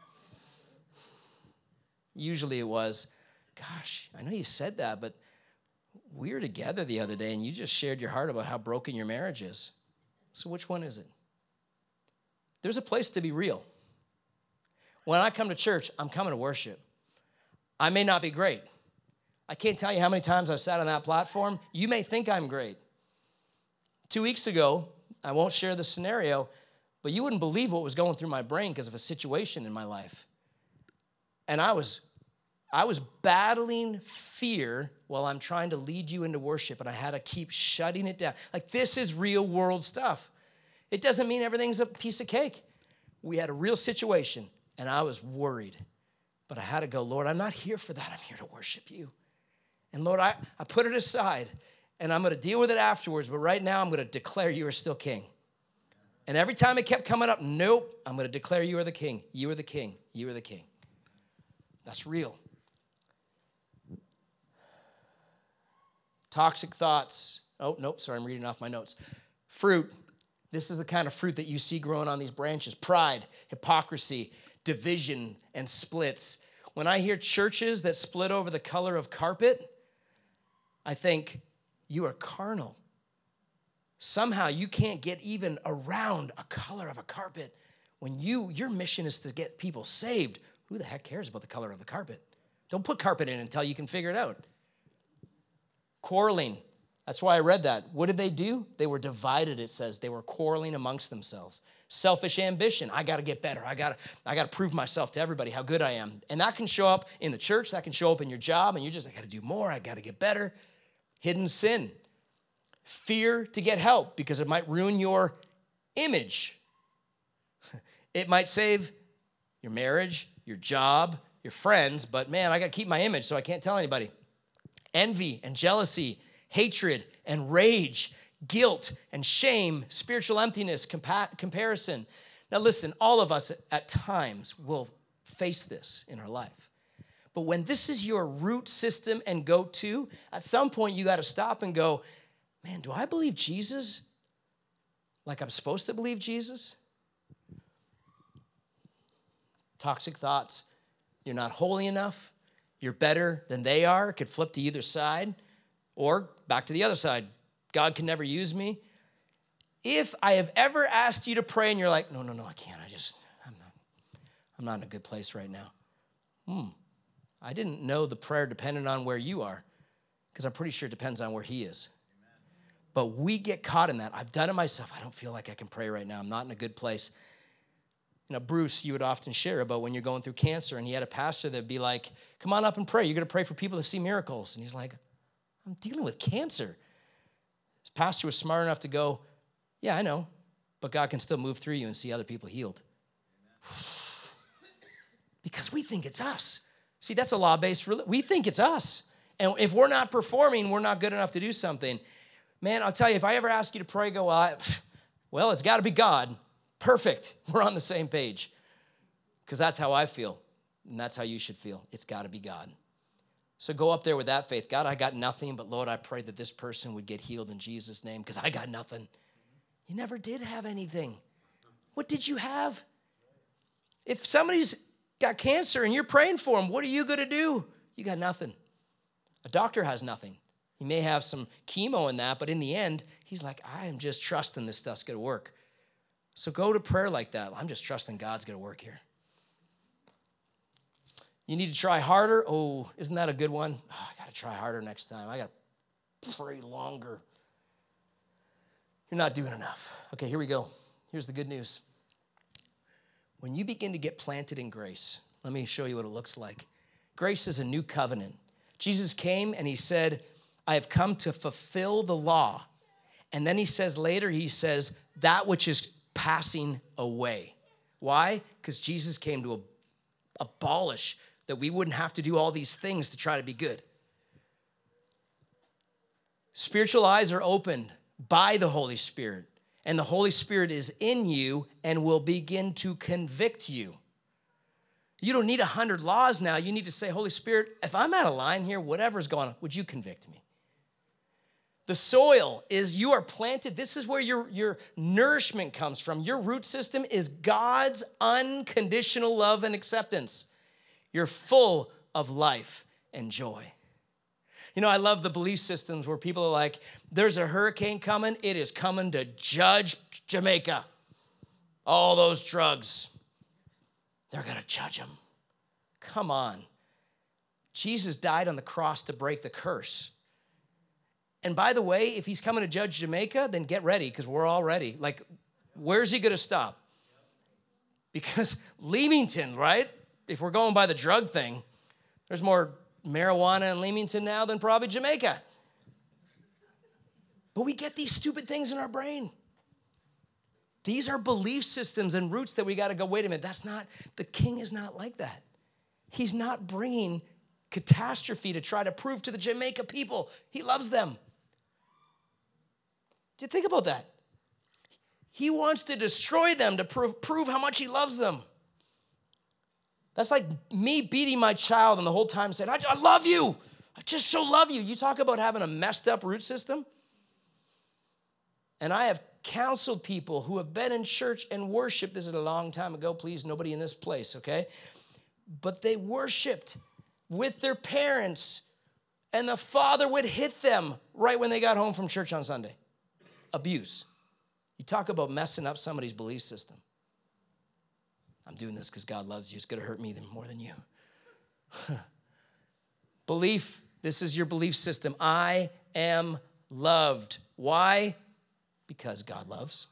Usually it was, gosh, I know you said that, but we were together the other day and you just shared your heart about how broken your marriage is. So which one is it? There's a place to be real. When I come to church, I'm coming to worship. I may not be great. I can't tell you how many times I've sat on that platform. You may think I'm great. 2 weeks ago, I won't share the scenario, but you wouldn't believe what was going through my brain because of a situation in my life. And I was battling fear while I'm trying to lead you into worship, and I had to keep shutting it down. Like, this is real world stuff. It doesn't mean everything's a piece of cake. We had a real situation, and I was worried. But I had to go, Lord, I'm not here for that. I'm here to worship you. And Lord, I put it aside, and I'm going to deal with it afterwards, but right now I'm going to declare you are still king. And every time it kept coming up, nope, I'm going to declare you are the king. You are the king. You are the king. That's real. Toxic thoughts. Oh, nope, sorry, I'm reading off my notes. Fruit. This is the kind of fruit that you see growing on these branches. Pride, hypocrisy, division, and splits. When I hear churches that split over the color of carpet, I think you are carnal. Somehow you can't get even around a color of a carpet when your mission is to get people saved. Who the heck cares about the color of the carpet? Don't put carpet in until you can figure it out. Quarreling. That's why I read that. What did they do? They were divided, it says. They were quarreling amongst themselves. Selfish ambition. I got to get better. I got to prove myself to everybody how good I am. And that can show up in the church. That can show up in your job. And you're just, I got to do more. I got to get better. Hidden sin. Fear to get help because it might ruin your image. It might save your marriage, your job, your friends, but man, I got to keep my image so I can't tell anybody. Envy and jealousy, hatred and rage, guilt and shame, spiritual emptiness, comparison. Now listen, all of us at times will face this in our life. But when this is your root system and go-to, at some point you got to stop and go, man, do I believe Jesus like I'm supposed to believe Jesus? Toxic thoughts. You're not holy enough. You're better than they are. It could flip to either side or back to the other side. God can never use me. If I have ever asked you to pray and you're like, no, I can't. I'm not in a good place right now. I didn't know the prayer depended on where you are because I'm pretty sure it depends on where he is. But we get caught in that. I've done it myself. I don't feel like I can pray right now. I'm not in a good place. You know, Bruce, you would often share about when you're going through cancer, and he had a pastor that'd be like, come on up and pray. You're going to pray for people to see miracles. And he's like, I'm dealing with cancer. His pastor was smart enough to go, yeah, I know, but God can still move through you and see other people healed. Because we think it's us. See, that's a law-based, we think it's us. And if we're not performing, we're not good enough to do something. Man, I'll tell you, if I ever ask you to pray, go, well, it's got to be God. Perfect. We're on the same page. Because that's how I feel. And that's how you should feel. It's got to be God. So go up there with that faith. God, I got nothing, but Lord, I pray that this person would get healed in Jesus' name because I got nothing. You never did have anything. What did you have? If somebody's got cancer and you're praying for them, what are you going to do? You got nothing. A doctor has nothing. He may have some chemo in that, but in the end, he's like, I am just trusting this stuff's going to work. So go to prayer like that. I'm just trusting God's going to work here. You need to try harder. Oh, isn't that a good one? Oh, I got to try harder next time. I got to pray longer. You're not doing enough. Okay, here we go. Here's the good news. When you begin to get planted in grace, let me show you what it looks like. Grace is a new covenant. Jesus came and he said, I have come to fulfill the law. And then he says later, he says, that which is passing away. Why? Because Jesus came to abolish that we wouldn't have to do all these things to try to be good. Spiritual eyes are opened by the Holy Spirit, and the Holy Spirit is in you and will begin to convict you. You don't need 100 laws now. You need to say, Holy Spirit, if I'm out of line here, whatever's going on, would you convict me? The soil is, you are planted. This is where your nourishment comes from. Your root system is God's unconditional love and acceptance. You're full of life and joy. You know, I love the belief systems where people are like, there's a hurricane coming. It is coming to judge Jamaica. All those drugs. They're going to judge them. Come on. Jesus died on the cross to break the curse. And by the way, if he's coming to judge Jamaica, then get ready because we're all ready. Like, where's he going to stop? Because Leamington, right? If we're going by the drug thing, there's more marijuana in Leamington now than probably Jamaica. But we get these stupid things in our brain. These are belief systems and roots that we got to go, wait a minute, the king is not like that. He's not bringing catastrophe to try to prove to the Jamaica people he loves them. Do you think about that? He wants to destroy them to prove how much he loves them. That's like me beating my child and the whole time saying, I love you. I just so love you. You talk about having a messed up root system. And I have counseled people who have been in church and worshiped. This is a long time ago. Please, nobody in this place, okay? But they worshiped with their parents, and the father would hit them right when they got home from church on Sunday. Abuse. You talk about messing up somebody's belief system. I'm doing this because God loves you. It's going to hurt me more than you. Belief, this is your belief system. I am loved. Why? Because God loves.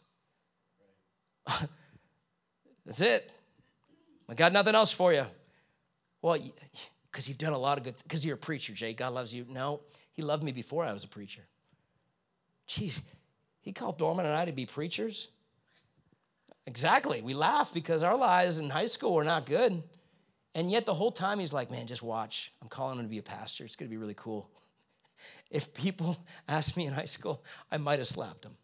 That's it. I got nothing else for you. Well, because you've done a lot of good, because you're a preacher, Jay. God loves you. No, he loved me before I was a preacher. Jeez, he called Dorman and I to be preachers. Exactly. We laugh because our lives in high school were not good. And yet the whole time he's like, man, just watch. I'm calling him to be a pastor. It's going to be really cool. If people asked me in high school, I might have slapped them.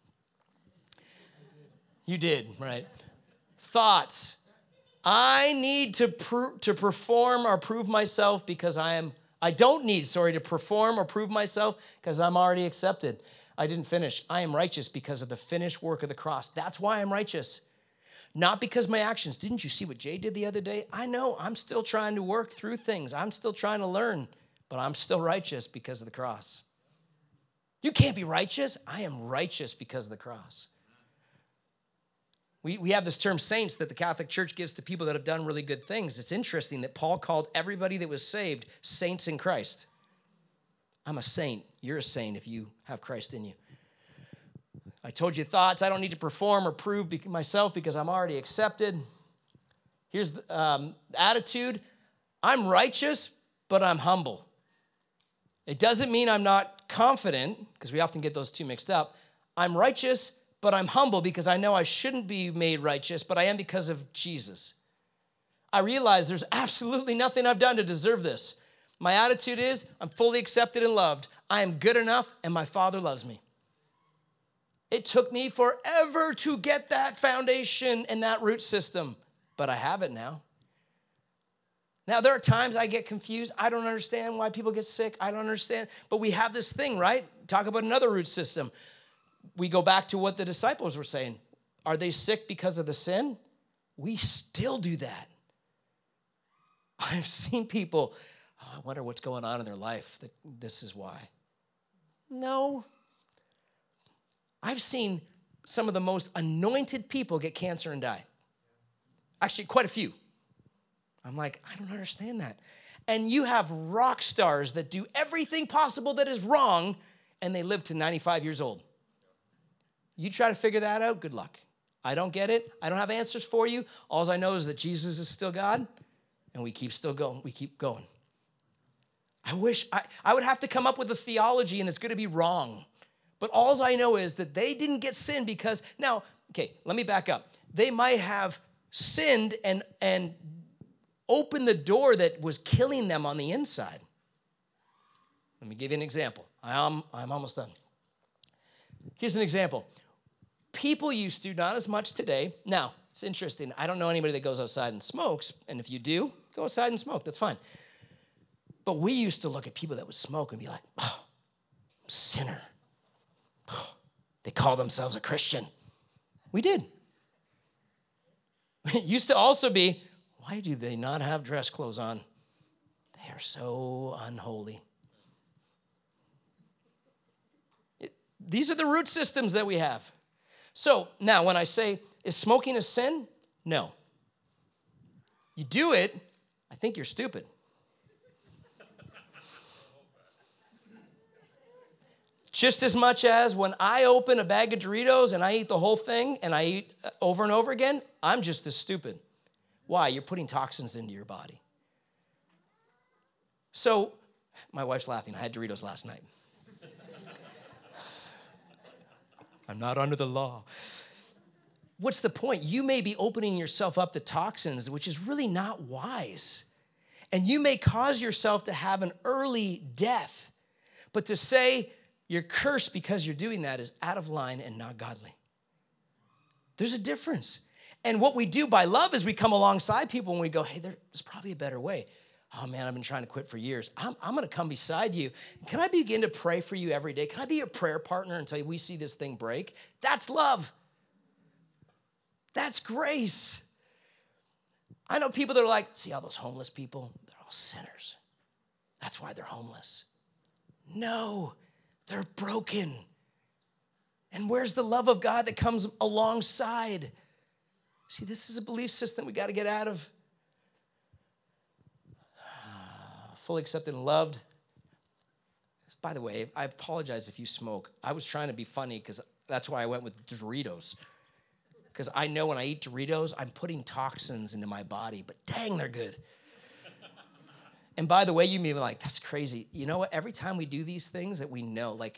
You did, right? Thoughts. I need to perform or prove myself because I don't need to perform or prove myself because I'm already accepted. I didn't finish. I am righteous because of the finished work of the cross. That's why I'm righteous. Not because my actions. Didn't you see what Jay did the other day? I know. I'm still trying to work through things. I'm still trying to learn, but I'm still righteous because of the cross. You can't be righteous. I am righteous because of the cross. We have this term saints that the Catholic Church gives to people that have done really good things. It's interesting that Paul called everybody that was saved saints in Christ. I'm a saint. You're a saint if you have Christ in you. I told you thoughts. I don't need to perform or prove myself because I'm already accepted. Here's the attitude. I'm righteous, but I'm humble. It doesn't mean I'm not confident, because we often get those two mixed up. I'm righteous, but I'm humble because I know I shouldn't be made righteous, but I am because of Jesus. I realize there's absolutely nothing I've done to deserve this. My attitude is I'm fully accepted and loved. I am good enough, and my Father loves me. It took me forever to get that foundation and that root system, but I have it now. Now, there are times I get confused. I don't understand why people get sick. I don't understand. But we have this thing, right? Talk about another root system. We go back to what the disciples were saying. Are they sick because of the sin? We still do that. I've seen people, I wonder what's going on in their life, that this is why. No. I've seen some of the most anointed people get cancer and die. Actually, quite a few. I'm like, I don't understand that. And you have rock stars that do everything possible that is wrong, and they live to 95 years old. You try to figure that out, good luck. I don't get it. I don't have answers for you. All I know is that Jesus is still God, and we keep going. I wish I would have to come up with a theology, and it's going to be wrong. But all I know is that they didn't get sin because, now, okay, let me back up. They might have sinned and opened the door that was killing them on the inside. Let me give you an example. I'm almost done. Here's an example. People used to, not as much today. Now, it's interesting. I don't know anybody that goes outside and smokes, and if you do, go outside and smoke. That's fine. But we used to look at people that would smoke and be like, oh, sinner. Oh, they call themselves a Christian. We did. It used to also be, why do they not have dress clothes on? They are so unholy. These are the root systems that we have. So now when I say, is smoking a sin? No. You do it, I think you're stupid. Just as much as when I open a bag of Doritos and I eat the whole thing and I eat over and over again, I'm just as stupid. Why? You're putting toxins into your body. So, my wife's laughing. I had Doritos last night. I'm not under the law. What's the point? You may be opening yourself up to toxins, which is really not wise. And you may cause yourself to have an early death. But to say you're cursed because you're doing that is out of line and not godly. There's a difference. And what we do by love is we come alongside people and we go, hey, there's probably a better way. Oh, man, I've been trying to quit for years. I'm going to come beside you. Can I begin to pray for you every day? Can I be your prayer partner until we see this thing break? That's love. That's grace. I know people that are like, see all those homeless people? They're all sinners. That's why they're homeless. No, they're broken. And where's the love of God that comes alongside? See, this is a belief system we got to get out of. Fully accepted and loved. By the way, I apologize if you smoke. I was trying to be funny because that's why I went with Doritos. Because I know when I eat Doritos, I'm putting toxins into my body, but dang, they're good. And by the way, you may be like, that's crazy. You know what? Every time we do these things that we know, like,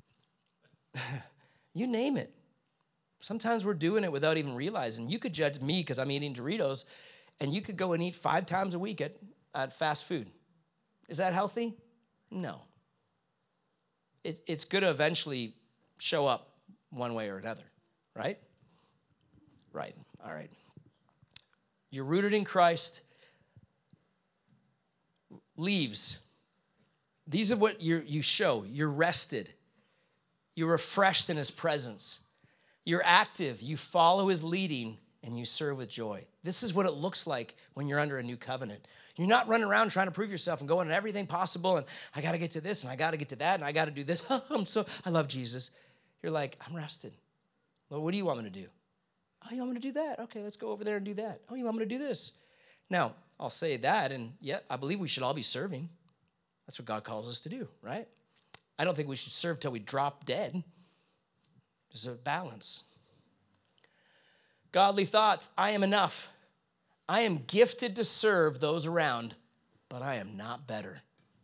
you name it. Sometimes we're doing it without even realizing. You could judge me because I'm eating Doritos, and you could go and eat 5 times a week at fast food. Is that healthy? No. It's going to eventually show up one way or another, right? Right. All right. You're rooted in Christ. Leaves. These are what you show. You're rested. You're refreshed in his presence. You're active. You follow his leading, and you serve with joy. This is what it looks like when you're under a new covenant. You're not running around trying to prove yourself and going at everything possible, and I got to get to this, and I got to get to that, and I got to do this. I love Jesus. You're like, I'm rested. Well, what do you want me to do? Oh, you want me to do that? Okay, let's go over there and do that. Oh, you want me to do this? Now, I'll say that, and yet I believe we should all be serving. That's what God calls us to do, right? I don't think we should serve till we drop dead. There's a balance. Godly thoughts, I am enough. I am gifted to serve those around, but I am not better.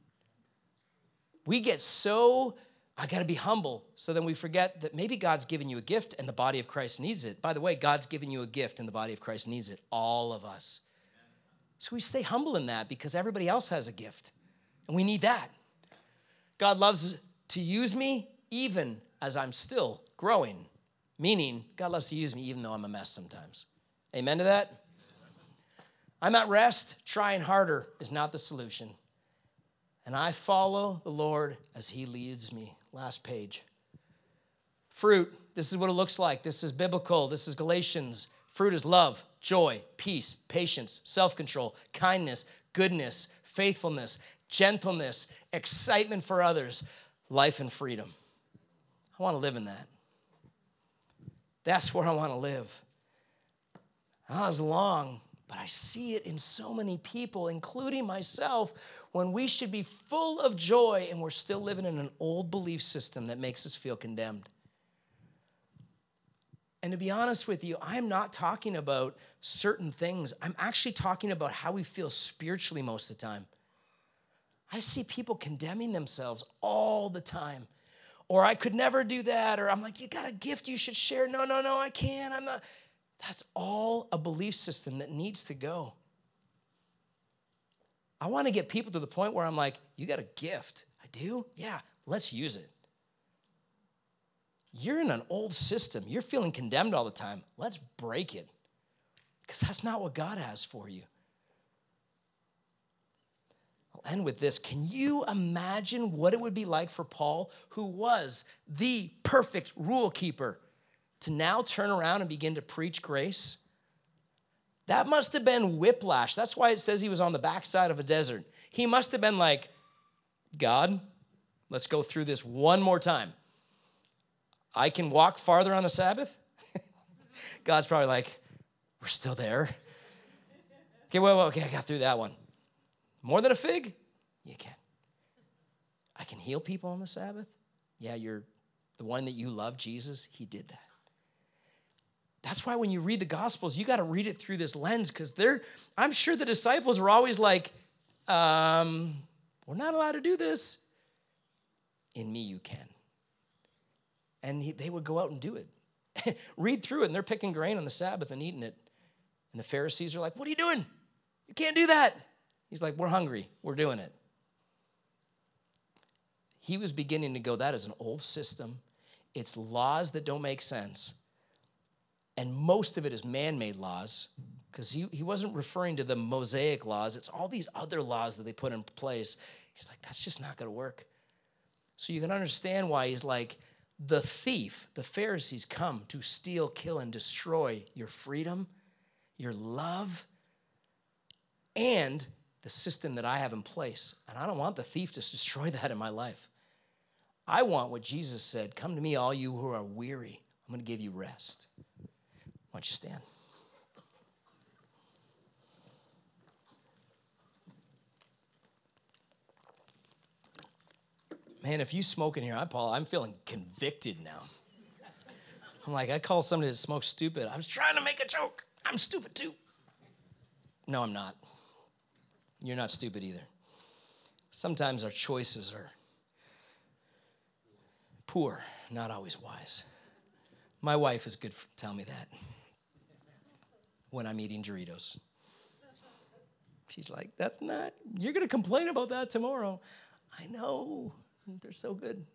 We get so, I got to be humble, so then we forget that maybe God's given you a gift and the body of Christ needs it. By the way, God's given you a gift and the body of Christ needs it, all of us. So we stay humble in that because everybody else has a gift, and we need that. God loves to use me even as I'm still growing, meaning God loves to use me even though I'm a mess sometimes. Amen to that? I'm at rest. Trying harder is not the solution. And I follow the Lord as he leads me. Last page. Fruit, this is what it looks like. This is biblical. This is Galatians. Fruit is love, joy, peace, patience, self-control, kindness, goodness, faithfulness, gentleness, excitement for others, life and freedom. I want to live in that. That's where I want to live. Not as long, But I see it in so many people, including myself, when we should be full of joy and we're still living in an old belief system that makes us feel condemned. And to be honest with you, I'm not talking about certain things. I'm actually talking about how we feel spiritually most of the time. I see people condemning themselves all the time. Or I could never do that. Or I'm like, you got a gift you should share. No, I can't. I'm not. That's all a belief system that needs to go. I want to get people to the point where I'm like, you got a gift. I do? Yeah, let's use it. You're in an old system. You're feeling condemned all the time. Let's break it. Because that's not what God has for you. I'll end with this. Can you imagine what it would be like for Paul, who was the perfect rule keeper, to now turn around and begin to preach grace? That must have been whiplash. That's why it says he was on the backside of a desert. He must have been like, God, let's go through this one more time. I can walk farther on the Sabbath? God's probably like, we're still there. Okay, okay, I got through that one. More than a fig? You can. I can heal people on the Sabbath? Yeah, you're the one that you love, Jesus, he did that. That's why when you read the Gospels, you got to read it through this lens, because I'm sure the disciples were always like, we're not allowed to do this. In me, you can. And they would go out and do it. Read through it, and they're picking grain on the Sabbath and eating it. And the Pharisees are like, what are you doing? You can't do that. He's like, we're hungry. We're doing it. He was beginning to go, that is an old system. It's laws that don't make sense. And most of it is man-made laws, because he wasn't referring to the Mosaic laws. It's all these other laws that they put in place. He's like, that's just not going to work. So you can understand why he's like, the thief, the Pharisees, come to steal, kill, and destroy your freedom, your love, and the system that I have in place. And I don't want the thief to destroy that in my life. I want what Jesus said, come to me, all you who are weary. I'm going to give you rest. Why don't you stand? Man, if you smoke in here, I'm feeling convicted now. I'm like, I call somebody that smokes stupid. I was trying to make a joke. I'm stupid too. No, I'm not. You're not stupid either. Sometimes our choices are poor, not always wise. My wife is good for telling me that when I'm eating Doritos. She's like, you're going to complain about that tomorrow. I know. They're so good.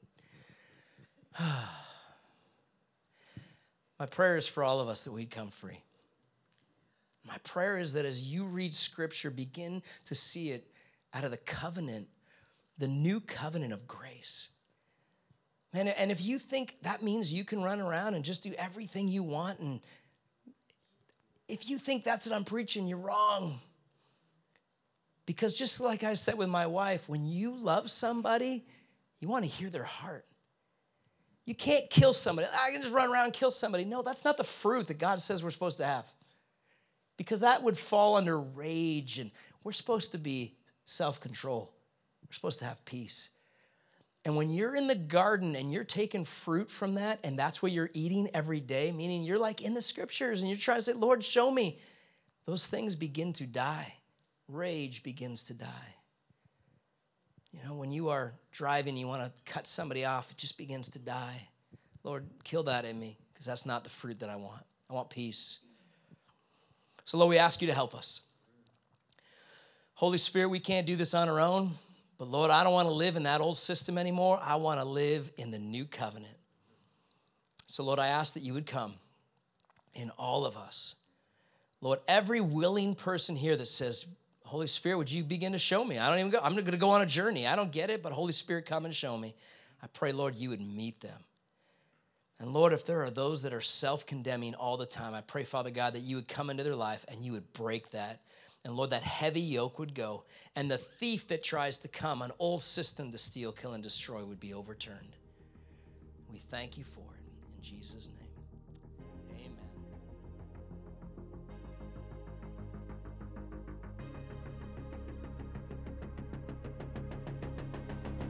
My prayer is for all of us that we'd come free. My prayer is that as you read Scripture, begin to see it out of the covenant, the new covenant of grace. Man, and if you think that means you can run around and just do everything you want, and if you think that's what I'm preaching, you're wrong. Because just like I said with my wife, when you love somebody, you want to hear their heart. You can't kill somebody. I can just run around and kill somebody. No, that's not the fruit that God says we're supposed to have. Because that would fall under rage, and we're supposed to be self-control. We're supposed to have peace. And when you're in the garden and you're taking fruit from that, and that's what you're eating every day, meaning you're like in the Scriptures and you're trying to say, Lord, show me, those things begin to die. Rage begins to die. You know, when you are driving, you want to cut somebody off, it just begins to die. Lord, kill that in me, because that's not the fruit that I want. I want peace. So, Lord, we ask you to help us. Holy Spirit, we can't do this on our own, but Lord, I don't want to live in that old system anymore. I want to live in the new covenant. So, Lord, I ask that you would come in all of us. Lord, every willing person here that says, Holy Spirit, would you begin to show me? I'm going to go on a journey. I don't get it, but Holy Spirit, come and show me. I pray, Lord, you would meet them. And Lord, if there are those that are self-condemning all the time, I pray, Father God, that you would come into their life and you would break that. And Lord, that heavy yoke would go. And the thief that tries to come, an old system to steal, kill, and destroy, would be overturned. We thank you for it. In Jesus' name.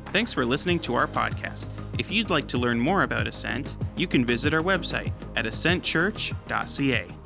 Thanks for listening to our podcast. If you'd like to learn more about Ascent, you can visit our website at ascentchurch.ca.